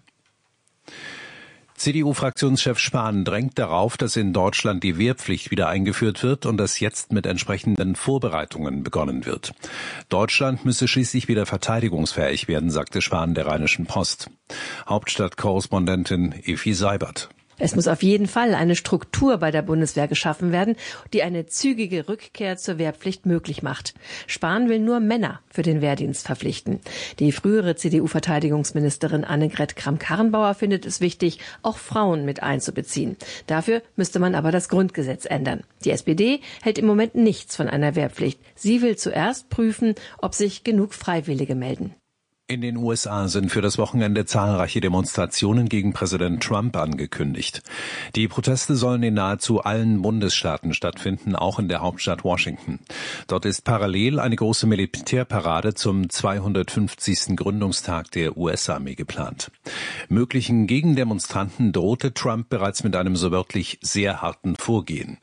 CDU-Fraktionschef Spahn drängt darauf, dass in Deutschland die Wehrpflicht wieder eingeführt wird und dass jetzt mit entsprechenden Vorbereitungen begonnen wird. Deutschland müsse schließlich wieder verteidigungsfähig werden, sagte Spahn der Rheinischen Post. Hauptstadtkorrespondentin Effi Seibert. Es muss auf jeden Fall eine Struktur bei der Bundeswehr geschaffen werden, die eine zügige Rückkehr zur Wehrpflicht möglich macht. Spahn will nur Männer für den Wehrdienst verpflichten. Die frühere CDU-Verteidigungsministerin Annegret Kramp-Karrenbauer findet es wichtig, auch Frauen mit einzubeziehen. Dafür müsste man aber das Grundgesetz ändern. Die SPD hält im Moment nichts von einer Wehrpflicht. Sie will zuerst prüfen, ob sich genug Freiwillige melden. In den USA sind für das Wochenende zahlreiche Demonstrationen gegen Präsident Trump angekündigt. Die Proteste sollen in nahezu allen Bundesstaaten stattfinden, auch in der Hauptstadt Washington. Dort ist parallel eine große Militärparade zum 250. Gründungstag der US-Armee geplant. Möglichen Gegendemonstranten drohte Trump bereits mit einem so wörtlich sehr harten Vorgehen.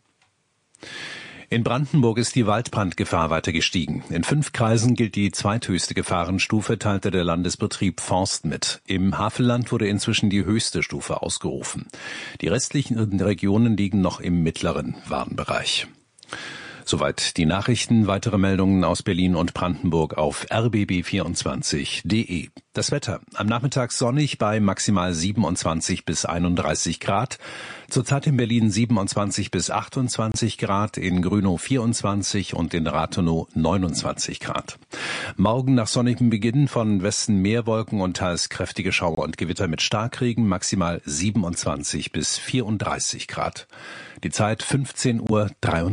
In Brandenburg ist die Waldbrandgefahr weiter gestiegen. In 5 Kreisen gilt die zweithöchste Gefahrenstufe, teilte der Landesbetrieb Forst mit. Im Havelland wurde inzwischen die höchste Stufe ausgerufen. Die restlichen Regionen liegen noch im mittleren Warnbereich. Soweit die Nachrichten. Weitere Meldungen aus Berlin und Brandenburg auf rbb24.de. Das Wetter. Am Nachmittag sonnig bei maximal 27 bis 31 Grad. Zurzeit in Berlin 27 bis 28 Grad, in Grünow 24 und in Rathenow 29 Grad. Morgen nach sonnigem Beginn von Westen mehr Wolken und teils kräftige Schauer und Gewitter mit Starkregen, maximal 27 bis 34 Grad. Die Zeit 15:33 Uhr.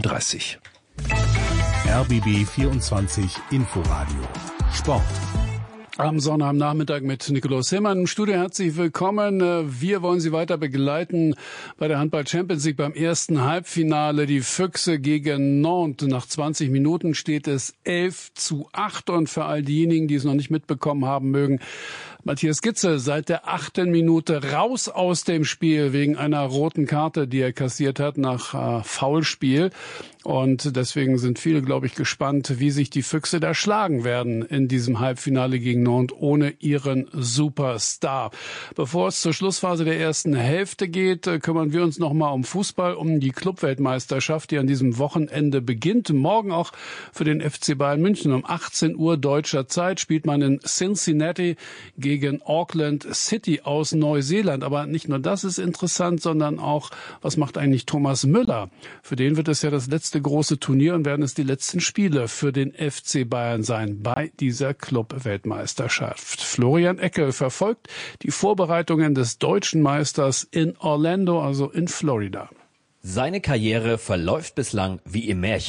RBB 24 Inforadio. Sport. Am Sonnabendnachmittag mit Nikolaus Hillmann im Studio. Herzlich willkommen. Wir wollen Sie weiter begleiten bei der Handball Champions League beim ersten Halbfinale. Die Füchse gegen Nantes. Nach 20 Minuten steht es 11:8. Und für all diejenigen, die es noch nicht mitbekommen haben mögen, Matthias Gitzel seit der 8. Minute raus aus dem Spiel wegen einer roten Karte, die er kassiert hat nach Foulspiel. Und deswegen sind viele, glaube ich, gespannt, wie sich die Füchse da schlagen werden in diesem Halbfinale gegen Nantes ohne ihren Superstar. Bevor es zur Schlussphase der ersten Hälfte geht, kümmern wir uns nochmal um Fußball, um die Clubweltmeisterschaft, die an diesem Wochenende beginnt. Morgen auch für den FC Bayern München um 18 Uhr deutscher Zeit spielt man in Cincinnati gegen Auckland City aus Neuseeland. Aber nicht nur das ist interessant, sondern auch, was macht eigentlich Thomas Müller? Für den wird es ja das letzte große Turnier und werden es die letzten Spiele für den FC Bayern sein bei dieser Club-Weltmeisterschaft. Florian Eckel verfolgt die Vorbereitungen des deutschen Meisters in Orlando, also in Florida. Seine Karriere verläuft bislang wie im Märchen.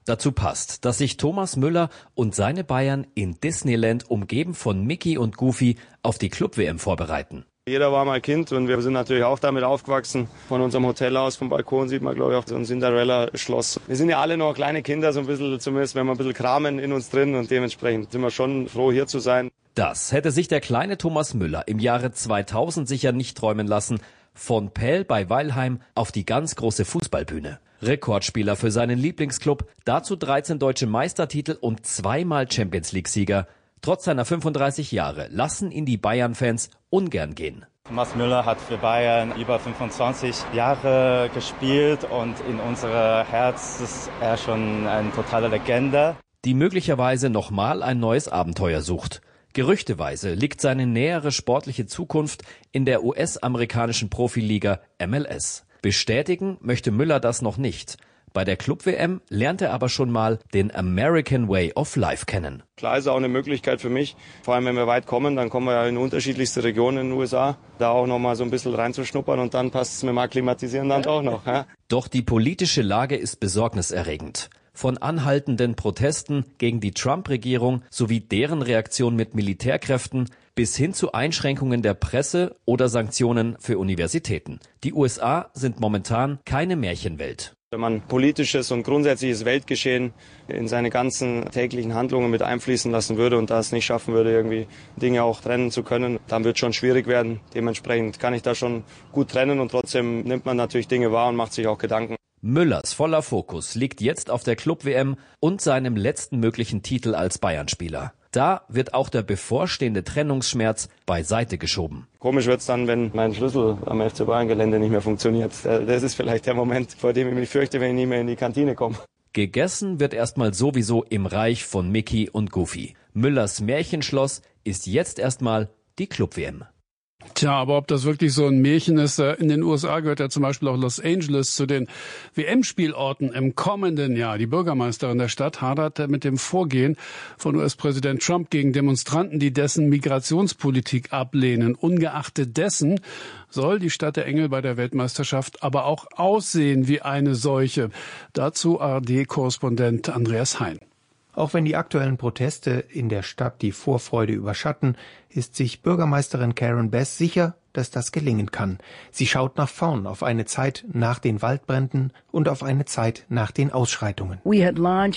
Dazu passt, dass sich Thomas Müller und seine Bayern in Disneyland umgeben von Mickey und Goofy auf die Club-WM vorbereiten. Jeder war mal Kind und wir sind natürlich auch damit aufgewachsen. Von unserem Hotel aus, vom Balkon sieht man, glaube ich, auch so ein Cinderella-Schloss. Wir sind ja alle noch kleine Kinder, so ein bisschen, zumindest wenn wir ein bisschen kramen in uns drin und dementsprechend sind wir schon froh, hier zu sein. Das hätte sich der kleine Thomas Müller im Jahre 2000 sicher nicht träumen lassen. Von Pell bei Weilheim auf die ganz große Fußballbühne. Rekordspieler für seinen Lieblingsclub, dazu 13 deutsche Meistertitel und 2-mal Champions-League-Sieger. Trotz seiner 35 Jahre lassen ihn die Bayern-Fans ungern gehen. Thomas Müller hat für Bayern über 25 Jahre gespielt und in unserem Herz ist er schon eine totale Legende. Die möglicherweise nochmal ein neues Abenteuer sucht. Gerüchteweise liegt seine nähere sportliche Zukunft in der US-amerikanischen Profiliga MLS. Bestätigen möchte Müller das noch nicht. Bei der Club-WM lernt er aber schon mal den American Way of Life kennen. Klar ist auch eine Möglichkeit für mich, vor allem wenn wir weit kommen, dann kommen wir ja in unterschiedlichste Regionen in den USA, da auch noch mal so ein bisschen reinzuschnuppern und dann passt es mit dem Akklimatisieren dann auch noch. Ja? Doch die politische Lage ist besorgniserregend. Von anhaltenden Protesten gegen die Trump-Regierung sowie deren Reaktion mit Militärkräften bis hin zu Einschränkungen der Presse oder Sanktionen für Universitäten. Die USA sind momentan keine Märchenwelt. Wenn man politisches und grundsätzliches Weltgeschehen in seine ganzen täglichen Handlungen mit einfließen lassen würde und das nicht schaffen würde, irgendwie Dinge auch trennen zu können, dann wird es schon schwierig werden. Dementsprechend kann ich da schon gut trennen und trotzdem nimmt man natürlich Dinge wahr und macht sich auch Gedanken. Müllers voller Fokus liegt jetzt auf der Club-WM und seinem letzten möglichen Titel als Bayern-Spieler. Da wird auch der bevorstehende Trennungsschmerz beiseite geschoben. Komisch wird's dann, wenn mein Schlüssel am FC Bayern-Gelände nicht mehr funktioniert. Das ist vielleicht der Moment, vor dem ich mich fürchte, wenn ich nicht mehr in die Kantine komme. Gegessen wird erstmal sowieso im Reich von Mickey und Goofy. Müllers Märchenschloss ist jetzt erstmal die Club-WM. Tja, aber ob das wirklich so ein Märchen ist, in den USA gehört ja zum Beispiel auch Los Angeles zu den WM-Spielorten im kommenden Jahr. Die Bürgermeisterin der Stadt hadert mit dem Vorgehen von US-Präsident Trump gegen Demonstranten, die dessen Migrationspolitik ablehnen. Ungeachtet dessen soll die Stadt der Engel bei der Weltmeisterschaft aber auch aussehen wie eine solche. Dazu ARD-Korrespondent Andreas Hein. Auch wenn die aktuellen Proteste in der Stadt die Vorfreude überschatten, ist sich Bürgermeisterin Karen Bass sicher, dass das gelingen kann. Sie schaut nach vorn auf eine Zeit nach den Waldbränden und auf eine Zeit nach den Ausschreitungen. Wir haben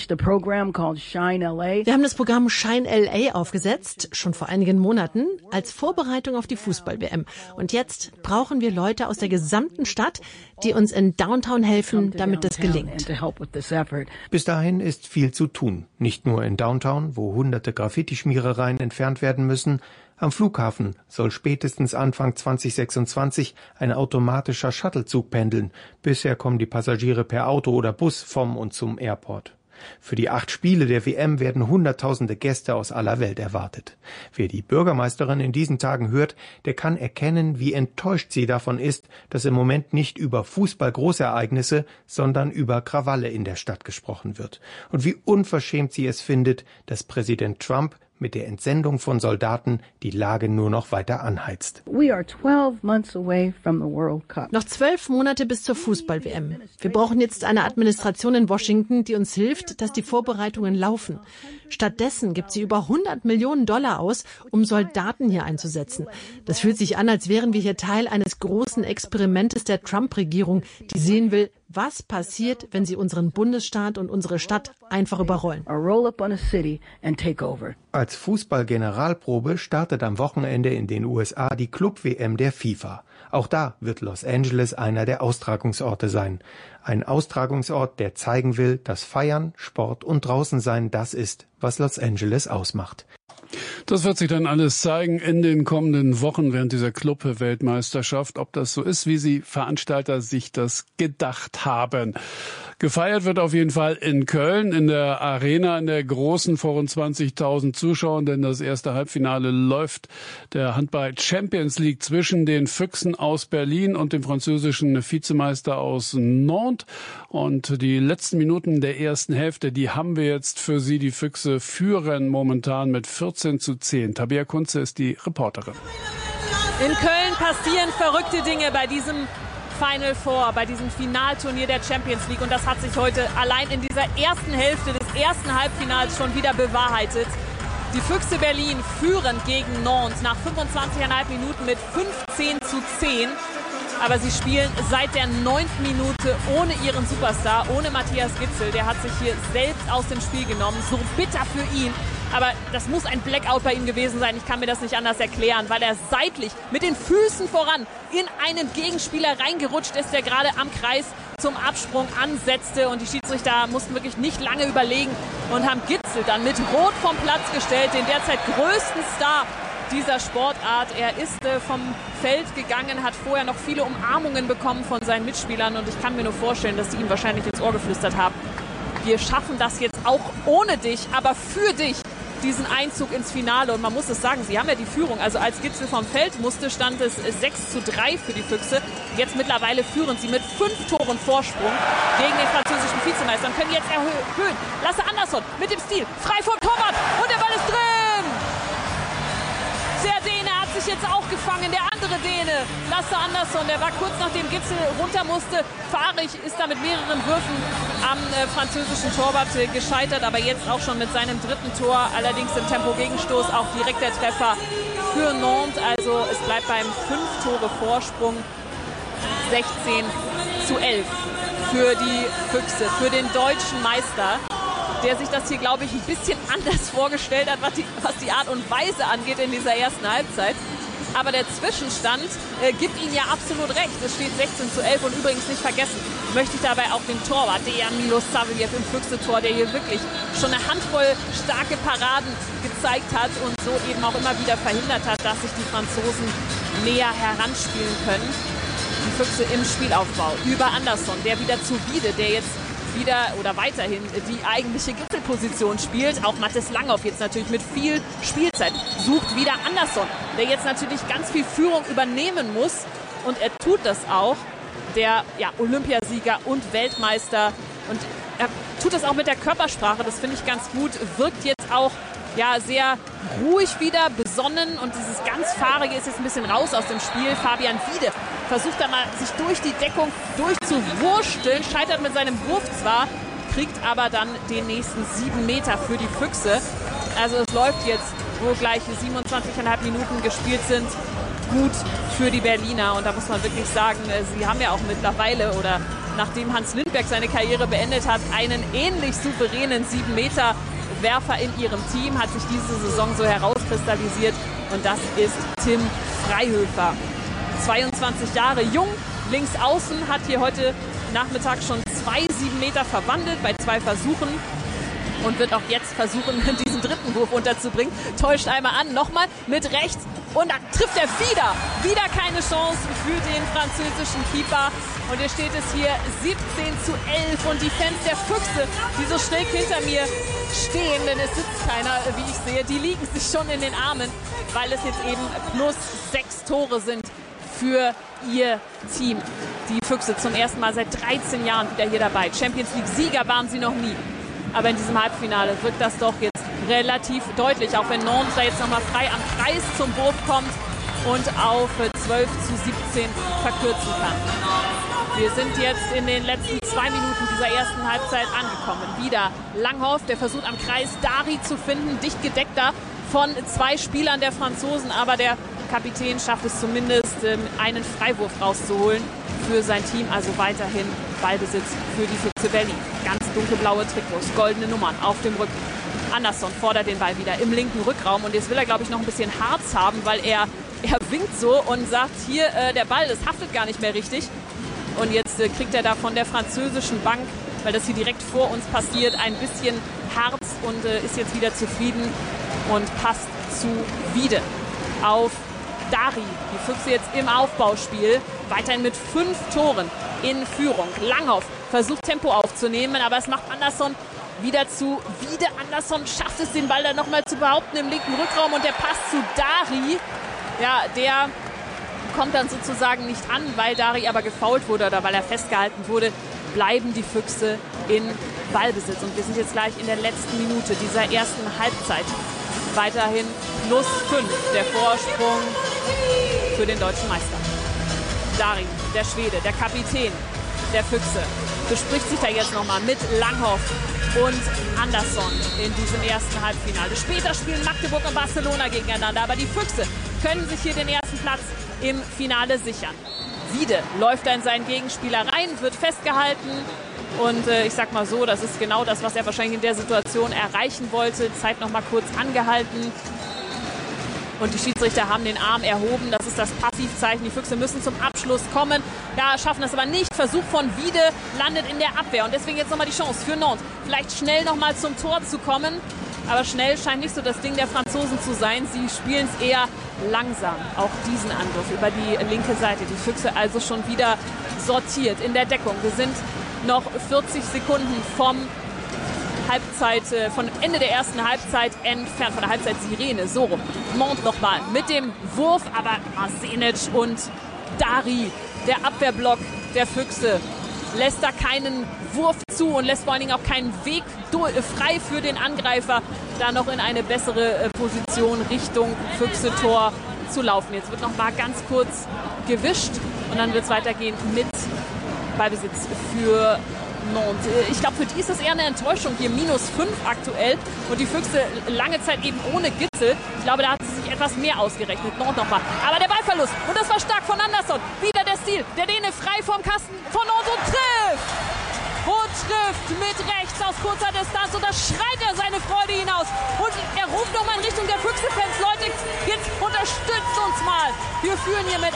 das Programm Shine LA aufgesetzt, schon vor einigen Monaten, als Vorbereitung auf die Fußball-WM. Und jetzt brauchen wir Leute aus der gesamten Stadt, die uns in Downtown helfen, damit das gelingt. Bis dahin ist viel zu tun. Nicht nur in Downtown, wo hunderte Graffiti-Schmierereien entfernt werden müssen. Am Flughafen soll spätestens Anfang 2026 ein automatischer Shuttlezug pendeln. Bisher kommen die Passagiere per Auto oder Bus vom und zum Airport. Für die 8 Spiele der WM werden Hunderttausende Gäste aus aller Welt erwartet. Wer die Bürgermeisterin in diesen Tagen hört, der kann erkennen, wie enttäuscht sie davon ist, dass im Moment nicht über Fußball-Großereignisse, sondern über Krawalle in der Stadt gesprochen wird. Und wie unverschämt sie es findet, dass Präsident Trump mit der Entsendung von Soldaten die Lage nur noch weiter anheizt. Noch 12 Monate bis zur Fußball-WM. Wir brauchen jetzt eine Administration in Washington, die uns hilft, dass die Vorbereitungen laufen. Stattdessen gibt sie über $100 Millionen aus, um Soldaten hier einzusetzen. Das fühlt sich an, als wären wir hier Teil eines großen Experimentes der Trump-Regierung, die sehen will, was passiert, wenn sie unseren Bundesstaat und unsere Stadt einfach überrollen. Als Fußball-Generalprobe startet am Wochenende in den USA die Club-WM der FIFA. Auch da wird Los Angeles einer der Austragungsorte sein. Ein Austragungsort, der zeigen will, dass Feiern, Sport und Draußensein das ist, was Los Angeles ausmacht. Das wird sich dann alles zeigen in den kommenden Wochen während dieser Club-Weltmeisterschaft, ob das so ist, wie die Veranstalter sich das gedacht haben. Gefeiert wird auf jeden Fall in Köln, in der Arena, in der großen vor rund 20.000 Zuschauern, denn das erste Halbfinale läuft der Handball-Champions League zwischen den Füchsen aus Berlin und dem französischen Vizemeister aus Nantes. Und die letzten Minuten der ersten Hälfte, die haben wir jetzt für Sie. Die Füchse führen momentan mit 14:10. Tabea Kunze ist die Reporterin. In Köln passieren verrückte Dinge bei diesem Final Four bei diesem Finalturnier der Champions League. Und das hat sich heute allein in dieser ersten Hälfte des ersten Halbfinals schon wieder bewahrheitet. Die Füchse Berlin führen gegen Nantes nach 25,5 Minuten mit 15:10. Aber sie spielen seit der 9. Minute ohne ihren Superstar, ohne Matthias Gitzel. Der hat sich hier selbst aus dem Spiel genommen. So bitter für ihn. Aber das muss ein Blackout bei ihm gewesen sein. Ich kann mir das nicht anders erklären, weil er seitlich mit den Füßen voran in einen Gegenspieler reingerutscht ist, der gerade am Kreis zum Absprung ansetzte. Und die Schiedsrichter mussten wirklich nicht lange überlegen und haben Gitzel dann mit Rot vom Platz gestellt, den derzeit größten Star dieser Sportart. Er ist vom Feld gegangen, hat vorher noch viele Umarmungen bekommen von seinen Mitspielern. Und ich kann mir nur vorstellen, dass die ihm wahrscheinlich ins Ohr geflüstert haben: Wir schaffen das jetzt auch ohne dich, aber für dich, diesen Einzug ins Finale. Und man muss es sagen, sie haben ja die Führung. Also als Gitzel vom Feld musste, stand es 6:3 für die Füchse. Jetzt mittlerweile führen sie mit 5 Toren Vorsprung gegen den französischen Vizemeister und können jetzt erhöhen. Lasse Andersson mit dem Stil, frei vom Torwart und der Ball ist drin! Der Däne hat sich jetzt auch gefangen, der andere Däne, Lasse Andersson, der war kurz nachdem Gitzel runter musste. Fahrig ist da mit mehreren Würfen am französischen Torwart gescheitert, aber jetzt auch schon mit seinem 3. Tor, allerdings im Tempo-Gegenstoß auch direkt der Treffer für Nantes. Also es bleibt beim 5-Tore-Vorsprung, 16:11 für die Füchse, für den deutschen Meister, der sich das hier, glaube ich, ein bisschen anders vorgestellt hat, was die Art und Weise angeht in dieser ersten Halbzeit. Aber der Zwischenstand gibt ihm ja absolut recht. Es steht 16:11 und übrigens nicht vergessen, möchte ich dabei auch den Torwart, Dejan Milosavljev im Füchse-Tor, der hier wirklich schon eine Handvoll starke Paraden gezeigt hat und so eben auch immer wieder verhindert hat, dass sich die Franzosen näher heranspielen können. Die Füchse im Spielaufbau über Andersson, der wieder zu Wiede, der jetzt wieder oder weiterhin die eigentliche Gipfelposition spielt. Auch Mathis Langhoff jetzt natürlich mit viel Spielzeit. Sucht wieder Andersson, der jetzt natürlich ganz viel Führung übernehmen muss. Und er tut das auch. Der Olympiasieger und Weltmeister. Und er tut das auch mit der Körpersprache. Das finde ich ganz gut. Wirkt jetzt auch sehr ruhig wieder, besonnen. Und dieses ganz Fahrige ist jetzt ein bisschen raus aus dem Spiel. Fabian Wiede versucht da mal, sich durch die Deckung durchzuwursteln, scheitert mit seinem Wurf zwar, kriegt aber dann den nächsten 7 Meter für die Füchse. Also es läuft jetzt, wo gleich 27,5 Minuten gespielt sind, gut für die Berliner. Und da muss man wirklich sagen, sie haben ja auch mittlerweile, oder nachdem Hans Lindberg seine Karriere beendet hat, einen ähnlich souveränen 7-Meter-Werfer in ihrem Team, hat sich diese Saison so herauskristallisiert. Und das ist Tim Freihöfer. 22 Jahre jung, links außen, hat hier heute Nachmittag schon 2 7-Meter verwandelt bei 2 Versuchen und wird auch jetzt versuchen, diesen 3. Wurf unterzubringen. Täuscht einmal an, nochmal mit rechts und dann trifft er wieder. Wieder keine Chance für den französischen Keeper. Und hier steht es hier 17:11 und die Fans der Füchse, die so schräg hinter mir stehen, denn es sitzt keiner, wie ich sehe, die liegen sich schon in den Armen, weil es jetzt eben plus 6 Tore sind für ihr Team. Die Füchse zum ersten Mal seit 13 Jahren wieder hier dabei. Champions League-Sieger waren sie noch nie. Aber in diesem Halbfinale wirkt das doch jetzt relativ deutlich, auch wenn Nantes da jetzt nochmal frei am Kreis zum Wurf kommt und auf 12:17 verkürzen kann. Wir sind jetzt in den letzten 2 Minuten dieser ersten Halbzeit angekommen. Wieder Langhoff, der versucht am Kreis Dari zu finden, dicht gedeckter von 2 Spielern der Franzosen, aber der Kapitän schafft es zumindest, einen Freiwurf rauszuholen für sein Team. Also weiterhin Ballbesitz für die Füchse Berlin. Ganz dunkelblaue Trikots, goldene Nummern auf dem Rücken. Andersson fordert den Ball wieder im linken Rückraum. Und jetzt will er, glaube ich, noch ein bisschen Harz haben, weil er winkt so und sagt, hier, der Ball, das haftet gar nicht mehr richtig. Und jetzt kriegt er da von der französischen Bank, weil das hier direkt vor uns passiert, ein bisschen Harz und ist jetzt wieder zufrieden und passt zu Wiede auf Dari. Die Füchse jetzt im Aufbauspiel, weiterhin mit 5 Toren in Führung. Langhoff versucht Tempo aufzunehmen, aber es macht Andersson wieder zu Wiede. Andersson schafft es, den Ball dann nochmal zu behaupten im linken Rückraum und der Pass zu Dari. Ja, der kommt dann sozusagen nicht an, weil Dari aber gefoult wurde oder weil er festgehalten wurde, bleiben die Füchse in Ballbesitz. Und wir sind jetzt gleich in der letzten Minute dieser ersten Halbzeit. Weiterhin +5 der Vorsprung für den deutschen Meister. Dari, der Schwede, der Kapitän der Füchse, bespricht sich da jetzt nochmal mit Langhoff und Andersson in diesem ersten Halbfinale. Später spielen Magdeburg und Barcelona gegeneinander, aber die Füchse können sich hier den ersten Platz im Finale sichern. Wiede läuft da in seinen Gegenspieler rein, wird festgehalten und ich sag mal so, das ist genau das, was er wahrscheinlich in der Situation erreichen wollte. Zeit noch mal kurz angehalten. Und die Schiedsrichter haben den Arm erhoben. Das ist das Passivzeichen. Die Füchse müssen zum Abschluss kommen. Ja, schaffen das aber nicht. Versuch von Wiede landet in der Abwehr. Und deswegen jetzt nochmal die Chance für Nantes, vielleicht schnell nochmal zum Tor zu kommen. Aber schnell scheint nicht so das Ding der Franzosen zu sein. Sie spielen es eher langsam. Auch diesen Angriff über die linke Seite. Die Füchse also schon wieder sortiert in der Deckung. Wir sind noch 40 Sekunden vom Ende der ersten Halbzeit entfernt, von der Halbzeit-Sirene, so rum. Nantes nochmal mit dem Wurf, aber Arsenic und Dari, der Abwehrblock der Füchse, lässt da keinen Wurf zu und lässt vor allen Dingen auch keinen Weg frei für den Angreifer, da noch in eine bessere Position Richtung Füchse-Tor zu laufen. Jetzt wird nochmal ganz kurz gewischt und dann wird es weitergehen mit Ballbesitz für Nantes. Ich glaube, für die ist das eher eine Enttäuschung. Hier -5 aktuell und die Füchse lange Zeit eben ohne Gitzel. Ich glaube, da hat sie sich etwas mehr ausgerechnet. Nantes nochmal. Aber der Ballverlust und das war stark von Andersson. Wieder der Stil. Der Däne frei vom Kasten von Nantes und trifft. Und trifft mit rechts aus kurzer Distanz und da schreit er seine Freude hinaus. Und er ruft nochmal in Richtung der Füchse-Fans. Leute, jetzt unterstützt uns mal. Wir führen hier mit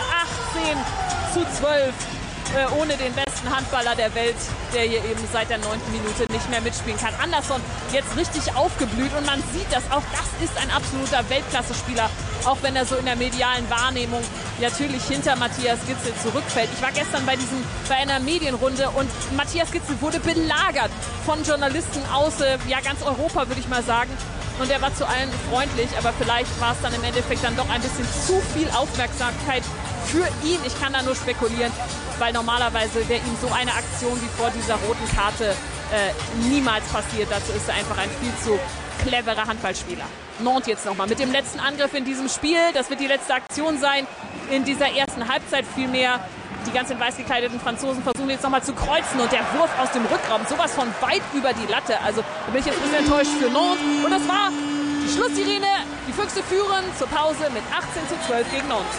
18:12. Ohne den besten Handballer der Welt, der hier eben seit der 9. Minute nicht mehr mitspielen kann. Andersson jetzt richtig aufgeblüht und man sieht das, auch das ist ein absoluter Weltklasse-Spieler, auch wenn er so in der medialen Wahrnehmung natürlich hinter Matthias Gitzel zurückfällt. Ich war gestern bei einer Medienrunde und Matthias Gitzel wurde belagert von Journalisten aus ganz Europa, würde ich mal sagen. Und er war zu allen freundlich, aber vielleicht war es dann im Endeffekt dann doch ein bisschen zu viel Aufmerksamkeit für ihn. Ich kann da nur spekulieren, weil normalerweise wäre ihm so eine Aktion wie vor dieser roten Karte niemals passiert. Dazu ist er einfach ein viel zu cleverer Handballspieler. Nantes jetzt nochmal mit dem letzten Angriff in diesem Spiel. Das wird die letzte Aktion sein in dieser ersten Halbzeit vielmehr. Die ganz in weiß gekleideten Franzosen versuchen jetzt nochmal zu kreuzen und der Wurf aus dem Rückraum, sowas von weit über die Latte. Also da bin ich jetzt ein bisschen enttäuscht für Nantes. Und das war die Schlusssirene. Die Füchse führen zur Pause mit 18:12 gegen Nantes.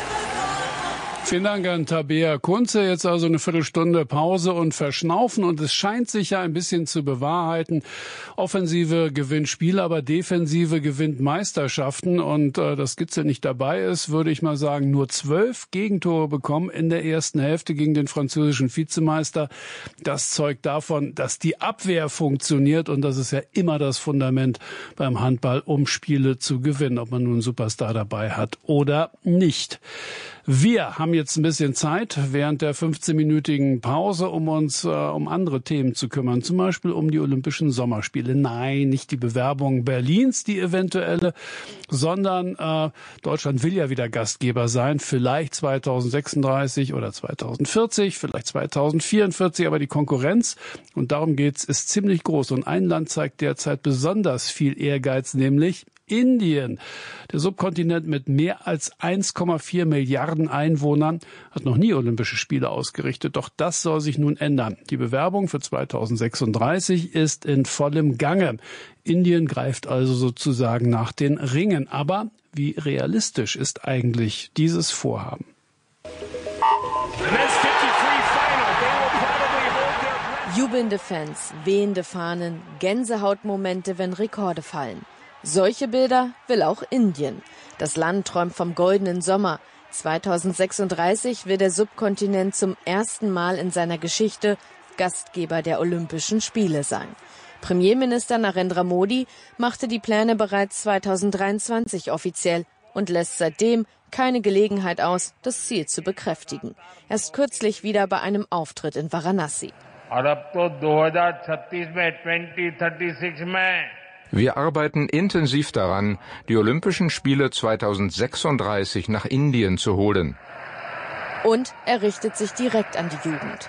Vielen Dank an Tabea Kunze. Jetzt also eine Viertelstunde Pause und Verschnaufen. Und es scheint sich ja ein bisschen zu bewahrheiten. Offensive gewinnt Spiele, aber Defensive gewinnt Meisterschaften. Und dass Gitzel nicht dabei ist, würde ich mal sagen, nur 12 Gegentore bekommen in der ersten Hälfte gegen den französischen Vizemeister. Das zeugt davon, dass die Abwehr funktioniert. Und das ist ja immer das Fundament beim Handball, um Spiele zu gewinnen, ob man nun einen Superstar dabei hat oder nicht. Wir haben jetzt ein bisschen Zeit während der 15-minütigen Pause, um uns um andere Themen zu kümmern. Zum Beispiel um die Olympischen Sommerspiele. Nein, nicht die Bewerbung Berlins, die eventuelle, sondern Deutschland will ja wieder Gastgeber sein. Vielleicht 2036 oder 2040, vielleicht 2044. Aber die Konkurrenz, und darum geht's, ist ziemlich groß. Und ein Land zeigt derzeit besonders viel Ehrgeiz, nämlich Indien. Der Subkontinent mit mehr als 1,4 Milliarden Einwohnern hat noch nie Olympische Spiele ausgerichtet. Doch das soll sich nun ändern. Die Bewerbung für 2036 ist in vollem Gange. Indien greift also sozusagen nach den Ringen. Aber wie realistisch ist eigentlich dieses Vorhaben? Jubelnde Fans, wehende Fahnen, Gänsehautmomente, wenn Rekorde fallen. Solche Bilder will auch Indien. Das Land träumt vom goldenen Sommer. 2036 will der Subkontinent zum ersten Mal in seiner Geschichte Gastgeber der Olympischen Spiele sein. Premierminister Narendra Modi machte die Pläne bereits 2023 offiziell und lässt seitdem keine Gelegenheit aus, das Ziel zu bekräftigen. Erst kürzlich wieder bei einem Auftritt in Varanasi. Wir arbeiten intensiv daran, die Olympischen Spiele 2036 nach Indien zu holen. Und er richtet sich direkt an die Jugend.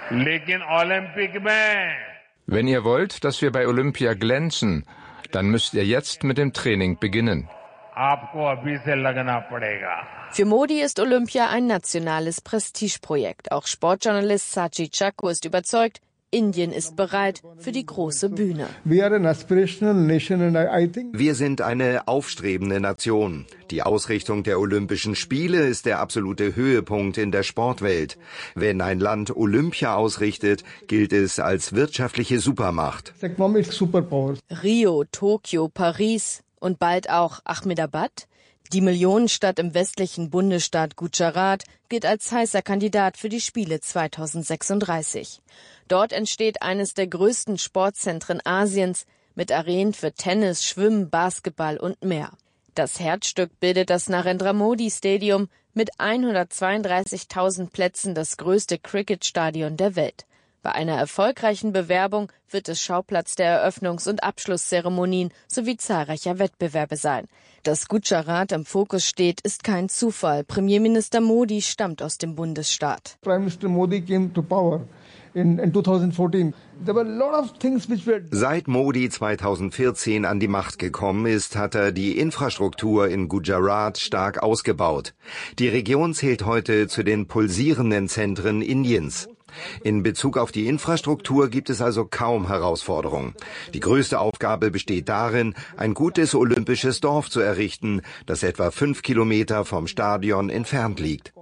Wenn ihr wollt, dass wir bei Olympia glänzen, dann müsst ihr jetzt mit dem Training beginnen. Für Modi ist Olympia ein nationales Prestigeprojekt. Auch Sportjournalist Sachi Chakko ist überzeugt, Indien ist bereit für die große Bühne. Wir sind eine aufstrebende Nation. Die Ausrichtung der Olympischen Spiele ist der absolute Höhepunkt in der Sportwelt. Wenn ein Land Olympia ausrichtet, gilt es als wirtschaftliche Supermacht. Rio, Tokio, Paris und bald auch Ahmedabad. Die Millionenstadt im westlichen Bundesstaat Gujarat gilt als heißer Kandidat für die Spiele 2036. Dort entsteht eines der größten Sportzentren Asiens mit Arenen für Tennis, Schwimmen, Basketball und mehr. Das Herzstück bildet das Narendra Modi Stadium mit 132.000 Plätzen, das größte Cricketstadion der Welt. Bei einer erfolgreichen Bewerbung wird es Schauplatz der Eröffnungs- und Abschlusszeremonien sowie zahlreicher Wettbewerbe sein. Dass Gujarat im Fokus steht, ist kein Zufall. Premierminister Modi stammt aus dem Bundesstaat. Prime Minister Modi came to power in 2014. There were a lot of things which were... Seit Modi 2014 an die Macht gekommen ist, hat er die Infrastruktur in Gujarat stark ausgebaut. Die Region zählt heute zu den pulsierenden Zentren Indiens. In Bezug auf die Infrastruktur gibt es also kaum Herausforderungen. Die größte Aufgabe besteht darin, ein gutes olympisches Dorf zu errichten, das etwa 5 Kilometer vom Stadion entfernt liegt.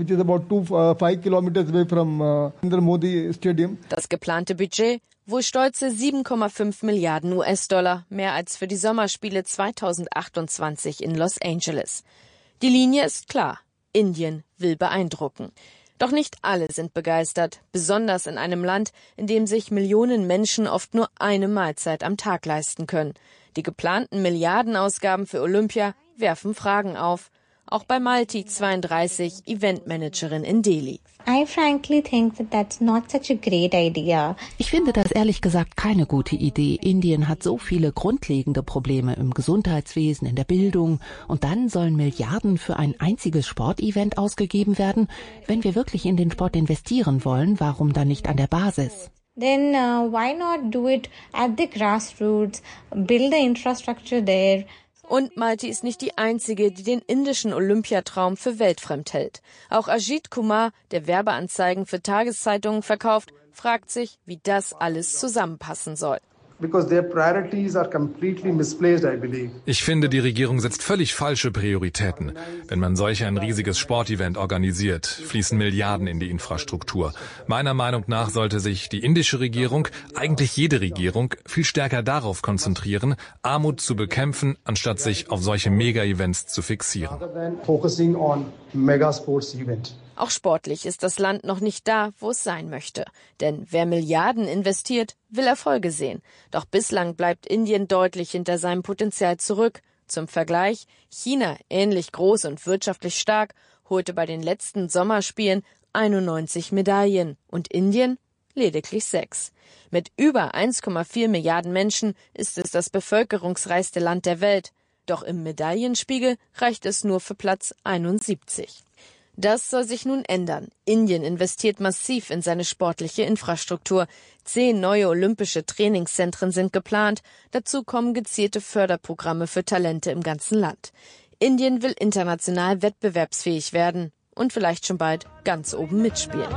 Das geplante Budget, wohl stolze 7,5 Milliarden US-Dollar, mehr als für die Sommerspiele 2028 in Los Angeles. Die Linie ist klar, Indien will beeindrucken. Doch nicht alle sind begeistert, besonders in einem Land, in dem sich Millionen Menschen oft nur eine Mahlzeit am Tag leisten können. Die geplanten Milliardenausgaben für Olympia werfen Fragen auf. Auch bei Malti 32, Eventmanagerin in Delhi. Ich finde das ehrlich gesagt keine gute Idee. Indien hat so viele grundlegende Probleme im Gesundheitswesen, in der Bildung. Und dann sollen Milliarden für ein einziges Sportevent ausgegeben werden. Wenn wir wirklich in den Sport investieren wollen, warum dann nicht an der Basis? Then why not do it at the grassroots, build the infrastructure there? Und Malti ist nicht die einzige, die den indischen Olympiatraum für weltfremd hält. Auch Ajit Kumar, der Werbeanzeigen für Tageszeitungen verkauft, fragt sich, wie das alles zusammenpassen soll. Ich finde, die Regierung setzt völlig falsche Prioritäten. Wenn man solch ein riesiges Sportevent organisiert, fließen Milliarden in die Infrastruktur. Meiner Meinung nach sollte sich die indische Regierung, eigentlich jede Regierung, viel stärker darauf konzentrieren, Armut zu bekämpfen, anstatt sich auf solche Mega-Events zu fixieren. Auch sportlich ist das Land noch nicht da, wo es sein möchte. Denn wer Milliarden investiert, will Erfolge sehen. Doch bislang bleibt Indien deutlich hinter seinem Potenzial zurück. Zum Vergleich, China, ähnlich groß und wirtschaftlich stark, holte bei den letzten Sommerspielen 91 Medaillen und Indien lediglich 6. Mit über 1,4 Milliarden Menschen ist es das bevölkerungsreichste Land der Welt. Doch im Medaillenspiegel reicht es nur für Platz 71. Das soll sich nun ändern. Indien investiert massiv in seine sportliche Infrastruktur. 10 neue olympische Trainingszentren sind geplant. Dazu kommen gezielte Förderprogramme für Talente im ganzen Land. Indien will international wettbewerbsfähig werden und vielleicht schon bald ganz oben mitspielen.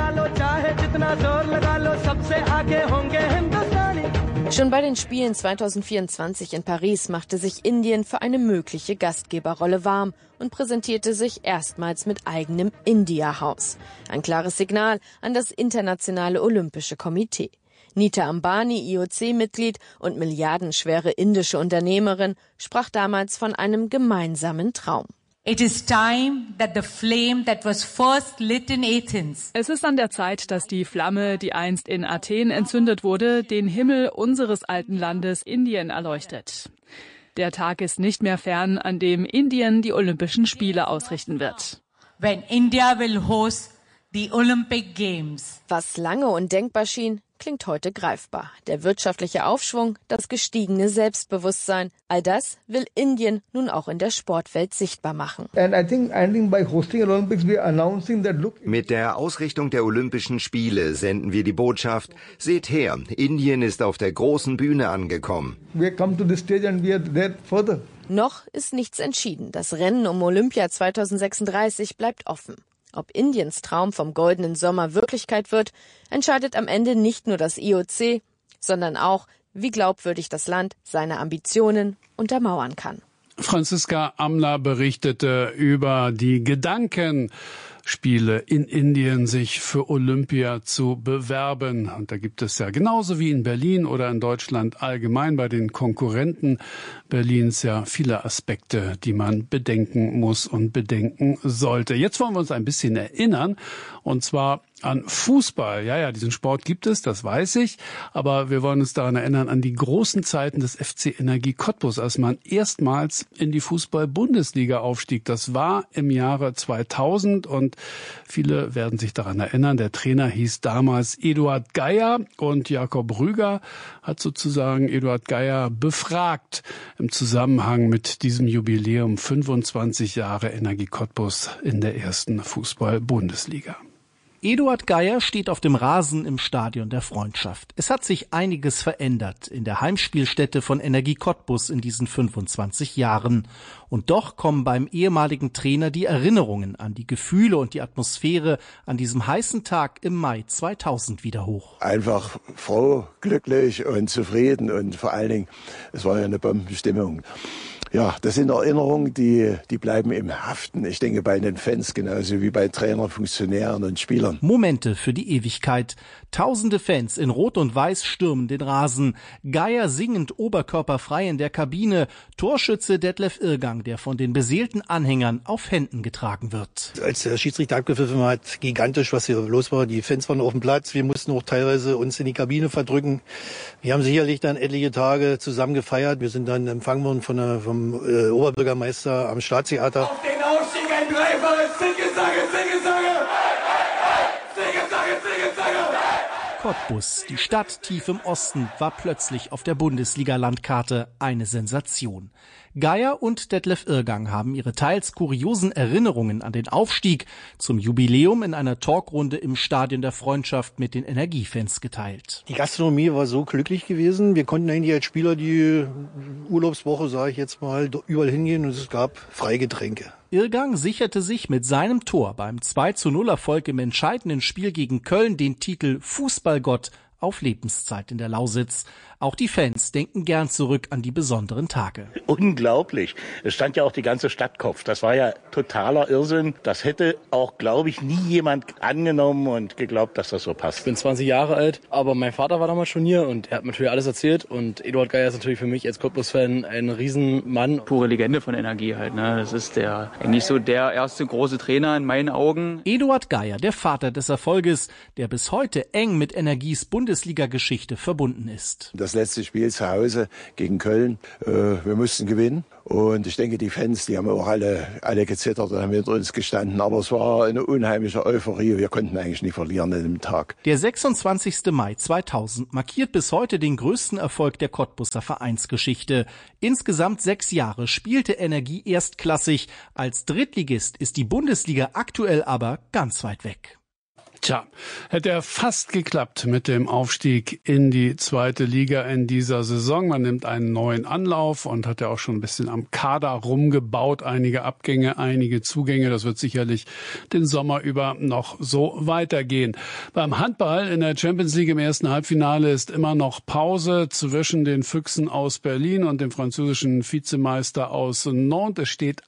Schon bei den Spielen 2024 in Paris machte sich Indien für eine mögliche Gastgeberrolle warm und präsentierte sich erstmals mit eigenem India-Haus. Ein klares Signal an das Internationale Olympische Komitee. Nita Ambani, IOC-Mitglied und milliardenschwere indische Unternehmerin, sprach damals von einem gemeinsamen Traum. It is time that the flame that was first lit in Athens. Es ist an der Zeit, dass die Flamme, die einst in Athen entzündet wurde, den Himmel unseres alten Landes Indien erleuchtet. Der Tag ist nicht mehr fern, an dem Indien die Olympischen Spiele ausrichten wird. When India will host the Olympic Games. Was lange undenkbar schien, klingt heute greifbar. Der wirtschaftliche Aufschwung, das gestiegene Selbstbewusstsein, all das will Indien nun auch in der Sportwelt sichtbar machen. Mit der Ausrichtung der Olympischen Spiele senden wir die Botschaft, seht her, Indien ist auf der großen Bühne angekommen. Noch ist nichts entschieden. Das Rennen um Olympia 2036 bleibt offen. Ob Indiens Traum vom goldenen Sommer Wirklichkeit wird, entscheidet am Ende nicht nur das IOC, sondern auch, wie glaubwürdig das Land seine Ambitionen untermauern kann. Franziska Amler berichtete über die Gedankenspiele in Indien, sich für Olympia zu bewerben. Und da gibt es ja genauso wie in Berlin oder in Deutschland allgemein bei den Konkurrenten Berlins ja viele Aspekte, die man bedenken muss und bedenken sollte. Jetzt wollen wir uns ein bisschen erinnern, und zwar an Fußball. Ja, diesen Sport gibt es, das weiß ich. Aber wir wollen uns daran erinnern, an die großen Zeiten des FC Energie Cottbus, als man erstmals in die Fußball-Bundesliga aufstieg. Das war im Jahre 2000 und viele werden sich daran erinnern. Der Trainer hieß damals Eduard Geier und Jakob Rüger hat sozusagen Eduard Geier befragt im Zusammenhang mit diesem Jubiläum 25 Jahre Energie Cottbus in der ersten Fußball-Bundesliga. Eduard Geier steht auf dem Rasen im Stadion der Freundschaft. Es hat sich einiges verändert in der Heimspielstätte von Energie Cottbus in diesen 25 Jahren. Und doch kommen beim ehemaligen Trainer die Erinnerungen an die Gefühle und die Atmosphäre an diesem heißen Tag im Mai 2000 wieder hoch. Einfach froh, glücklich und zufrieden und vor allen Dingen, es war ja eine Bombenstimmung. Ja, das sind Erinnerungen, die bleiben im Haften. Ich denke bei den Fans genauso wie bei Trainern, Funktionären und Spielern. Momente für die Ewigkeit. Tausende Fans in Rot und Weiß stürmen den Rasen. Geier singend oberkörperfrei in der Kabine. Torschütze Detlef Irrgang, der von den beseelten Anhängern auf Händen getragen wird. Als der Schiedsrichter abgepfiffen hat, gigantisch, was hier los war. Die Fans waren auf dem Platz. Wir mussten auch teilweise uns in die Kabine verdrücken. Wir haben sicherlich dann etliche Tage zusammen gefeiert. Wir sind dann empfangen worden vom Oberbürgermeister am Staatstheater. Auf den Aufstieg ein dreifaches Siegessange, Siegessange! Siegessange, Siegessange! Cottbus, die Stadt tief im Osten, war plötzlich auf der Bundesliga-Landkarte eine Sensation. Geier und Detlef Irrgang haben ihre teils kuriosen Erinnerungen an den Aufstieg zum Jubiläum in einer Talkrunde im Stadion der Freundschaft mit den Energiefans geteilt. Die Gastronomie war so glücklich gewesen. Wir konnten eigentlich als Spieler die Urlaubswoche, sage ich jetzt mal, überall hingehen und es gab Freigetränke. Irrgang sicherte sich mit seinem Tor beim 2:0-Erfolg im entscheidenden Spiel gegen Köln den Titel Fußballgott auf Lebenszeit in der Lausitz. Auch die Fans denken gern zurück an die besonderen Tage. Unglaublich. Es stand ja auch die ganze Stadt Kopf. Das war ja totaler Irrsinn. Das hätte auch, glaube ich, nie jemand angenommen und geglaubt, dass das so passt. Ich bin 20 Jahre alt, aber mein Vater war damals schon hier und er hat mir natürlich alles erzählt. Und Eduard Geier ist natürlich für mich als Cottbus-Fan ein Riesenmann. Pure Legende von Energie halt. Ne? Das ist eigentlich so der erste große Trainer in meinen Augen. Eduard Geier, der Vater des Erfolges, der bis heute eng mit Energies Bundesliga-Geschichte verbunden ist. Das letzte Spiel zu Hause gegen Köln, wir mussten gewinnen. Und ich denke, die Fans, die haben auch alle gezittert und haben hinter uns gestanden. Aber es war eine unheimliche Euphorie. Wir konnten eigentlich nie verlieren an dem Tag. Der 26. Mai 2000 markiert bis heute den größten Erfolg der Cottbuser Vereinsgeschichte. Insgesamt 6 Jahre spielte Energie erstklassig. Als Drittligist ist die Bundesliga aktuell aber ganz weit weg. Tja, hätte er fast geklappt mit dem Aufstieg in die zweite Liga in dieser Saison. Man nimmt einen neuen Anlauf und hat ja auch schon ein bisschen am Kader rumgebaut. Einige Abgänge, einige Zugänge. Das wird sicherlich den Sommer über noch so weitergehen. Beim Handball in der Champions League im ersten Halbfinale ist immer noch Pause zwischen den Füchsen aus Berlin und dem französischen Vizemeister aus Nantes. Es steht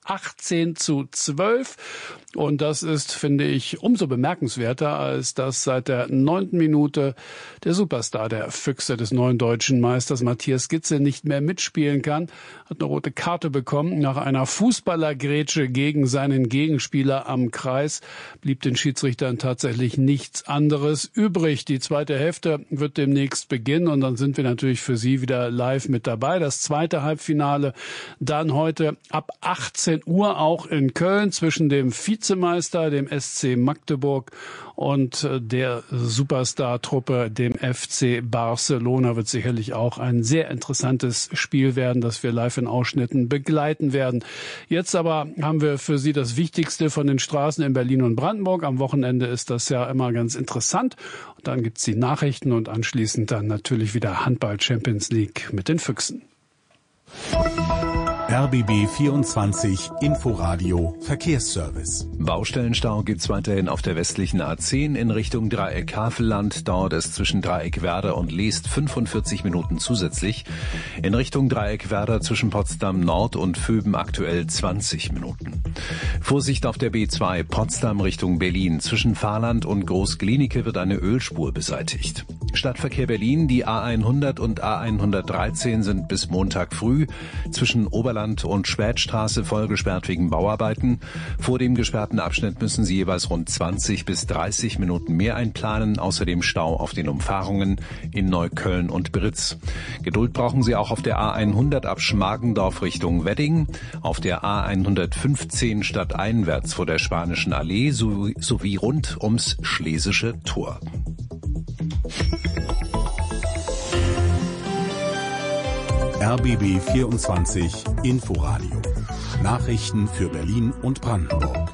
18:12. Und das ist, finde ich, umso bemerkenswerter, als dass seit der 9. Minute der Superstar der Füchse des neuen deutschen Meisters Matthias Gitzel nicht mehr mitspielen kann. Hat eine rote Karte bekommen. Nach einer Fußballergrätsche gegen seinen Gegenspieler am Kreis blieb den Schiedsrichtern tatsächlich nichts anderes übrig. Die zweite Hälfte wird demnächst beginnen und dann sind wir natürlich für Sie wieder live mit dabei. Das zweite Halbfinale dann heute ab 18 Uhr auch in Köln zwischen dem Vizemeister, dem SC Magdeburg und der Superstar-Truppe, dem FC Barcelona. Wird sicherlich auch ein sehr interessantes Spiel werden, das wir live in Ausschnitten begleiten werden. Jetzt aber haben wir für Sie das Wichtigste von den Straßen in Berlin und Brandenburg. Am Wochenende ist das ja immer ganz interessant. Und dann gibt's die Nachrichten und anschließend dann natürlich wieder Handball Champions League mit den Füchsen. RBB 24 Inforadio Verkehrsservice. Baustellenstau gibt's weiterhin auf der westlichen A10 in Richtung Dreieck Havelland. Dauert es zwischen Dreieck Werder und Leest 45 Minuten zusätzlich. In Richtung Dreieck Werder zwischen Potsdam Nord und Vöben aktuell 20 Minuten. Vorsicht auf der B2 Potsdam Richtung Berlin. Zwischen Fahrland und Groß-Glienicke wird eine Ölspur beseitigt. Stadtverkehr Berlin, die A100 und A113 sind bis Montag früh zwischen Oberland und Schwädstraße vollgesperrt wegen Bauarbeiten. Vor dem gesperrten Abschnitt müssen Sie jeweils rund 20 bis 30 Minuten mehr einplanen. Außerdem Stau auf den Umfahrungen in Neukölln und Britz. Geduld brauchen Sie auch auf der A100 ab Schmargendorf Richtung Wedding, auf der A115 stadteinwärts vor der Spanischen Allee sowie rund ums Schlesische Tor. RBB 24 Inforadio. Nachrichten für Berlin und Brandenburg.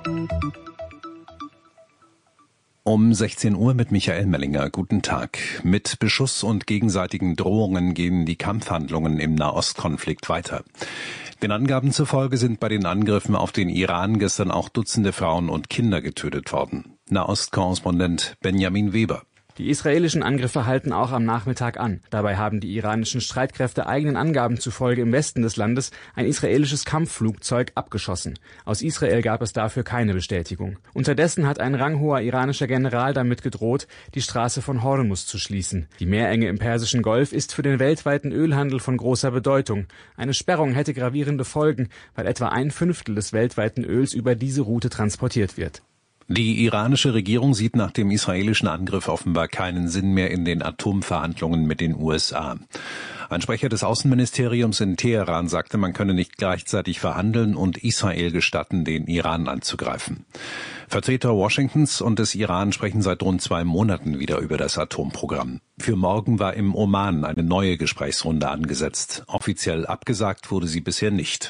Um 16 Uhr mit Michael Mellinger. Guten Tag. Mit Beschuss und gegenseitigen Drohungen gehen die Kampfhandlungen im Nahostkonflikt weiter. Den Angaben zufolge sind bei den Angriffen auf den Iran gestern auch Dutzende Frauen und Kinder getötet worden. Nahostkorrespondent Benjamin Weber. Die israelischen Angriffe halten auch am Nachmittag an. Dabei haben die iranischen Streitkräfte eigenen Angaben zufolge im Westen des Landes ein israelisches Kampfflugzeug abgeschossen. Aus Israel gab es dafür keine Bestätigung. Unterdessen hat ein ranghoher iranischer General damit gedroht, die Straße von Hormuz zu schließen. Die Meerenge im Persischen Golf ist für den weltweiten Ölhandel von großer Bedeutung. Eine Sperrung hätte gravierende Folgen, weil etwa 1/5 des weltweiten Öls über diese Route transportiert wird. Die iranische Regierung sieht nach dem israelischen Angriff offenbar keinen Sinn mehr in den Atomverhandlungen mit den USA. Ein Sprecher des Außenministeriums in Teheran sagte, man könne nicht gleichzeitig verhandeln und Israel gestatten, den Iran anzugreifen. Vertreter Washingtons und des Iran sprechen seit rund 2 Monaten wieder über das Atomprogramm. Für morgen war im Oman eine neue Gesprächsrunde angesetzt. Offiziell abgesagt wurde sie bisher nicht.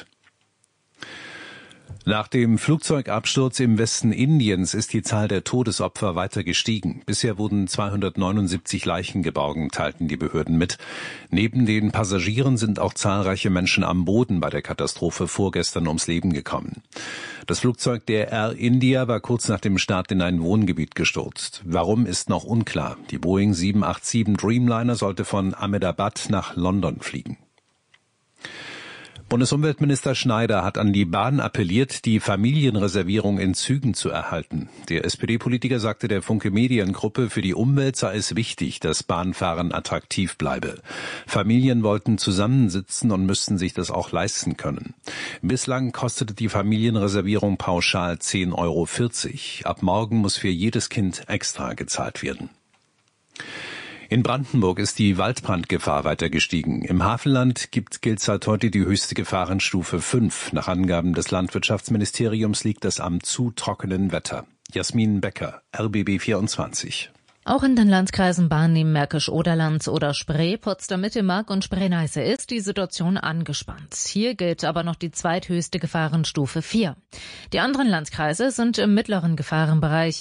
Nach dem Flugzeugabsturz im Westen Indiens ist die Zahl der Todesopfer weiter gestiegen. Bisher wurden 279 Leichen geborgen, teilten die Behörden mit. Neben den Passagieren sind auch zahlreiche Menschen am Boden bei der Katastrophe vorgestern ums Leben gekommen. Das Flugzeug der Air India war kurz nach dem Start in ein Wohngebiet gestürzt. Warum ist noch unklar. Die Boeing 787 Dreamliner sollte von Ahmedabad nach London fliegen. Bundesumweltminister Schneider hat an die Bahn appelliert, die Familienreservierung in Zügen zu erhalten. Der SPD-Politiker sagte der Funke Mediengruppe, für die Umwelt sei es wichtig, dass Bahnfahren attraktiv bleibe. Familien wollten zusammensitzen und müssten sich das auch leisten können. Bislang kostete die Familienreservierung pauschal 10,40 €. Ab morgen muss für jedes Kind extra gezahlt werden. In Brandenburg ist die Waldbrandgefahr weiter gestiegen. Im Havelland gilt seit heute die höchste Gefahrenstufe 5. Nach Angaben des Landwirtschaftsministeriums liegt das am zu trockenen Wetter. Jasmin Becker, RBB 24. Auch in den Landkreisen Barnim, Märkisch-Oderland oder Spree, Potsdam-Mitte, Mark und Spree-Neiße ist die Situation angespannt. Hier gilt aber noch die zweithöchste Gefahrenstufe 4. Die anderen Landkreise sind im mittleren Gefahrenbereich.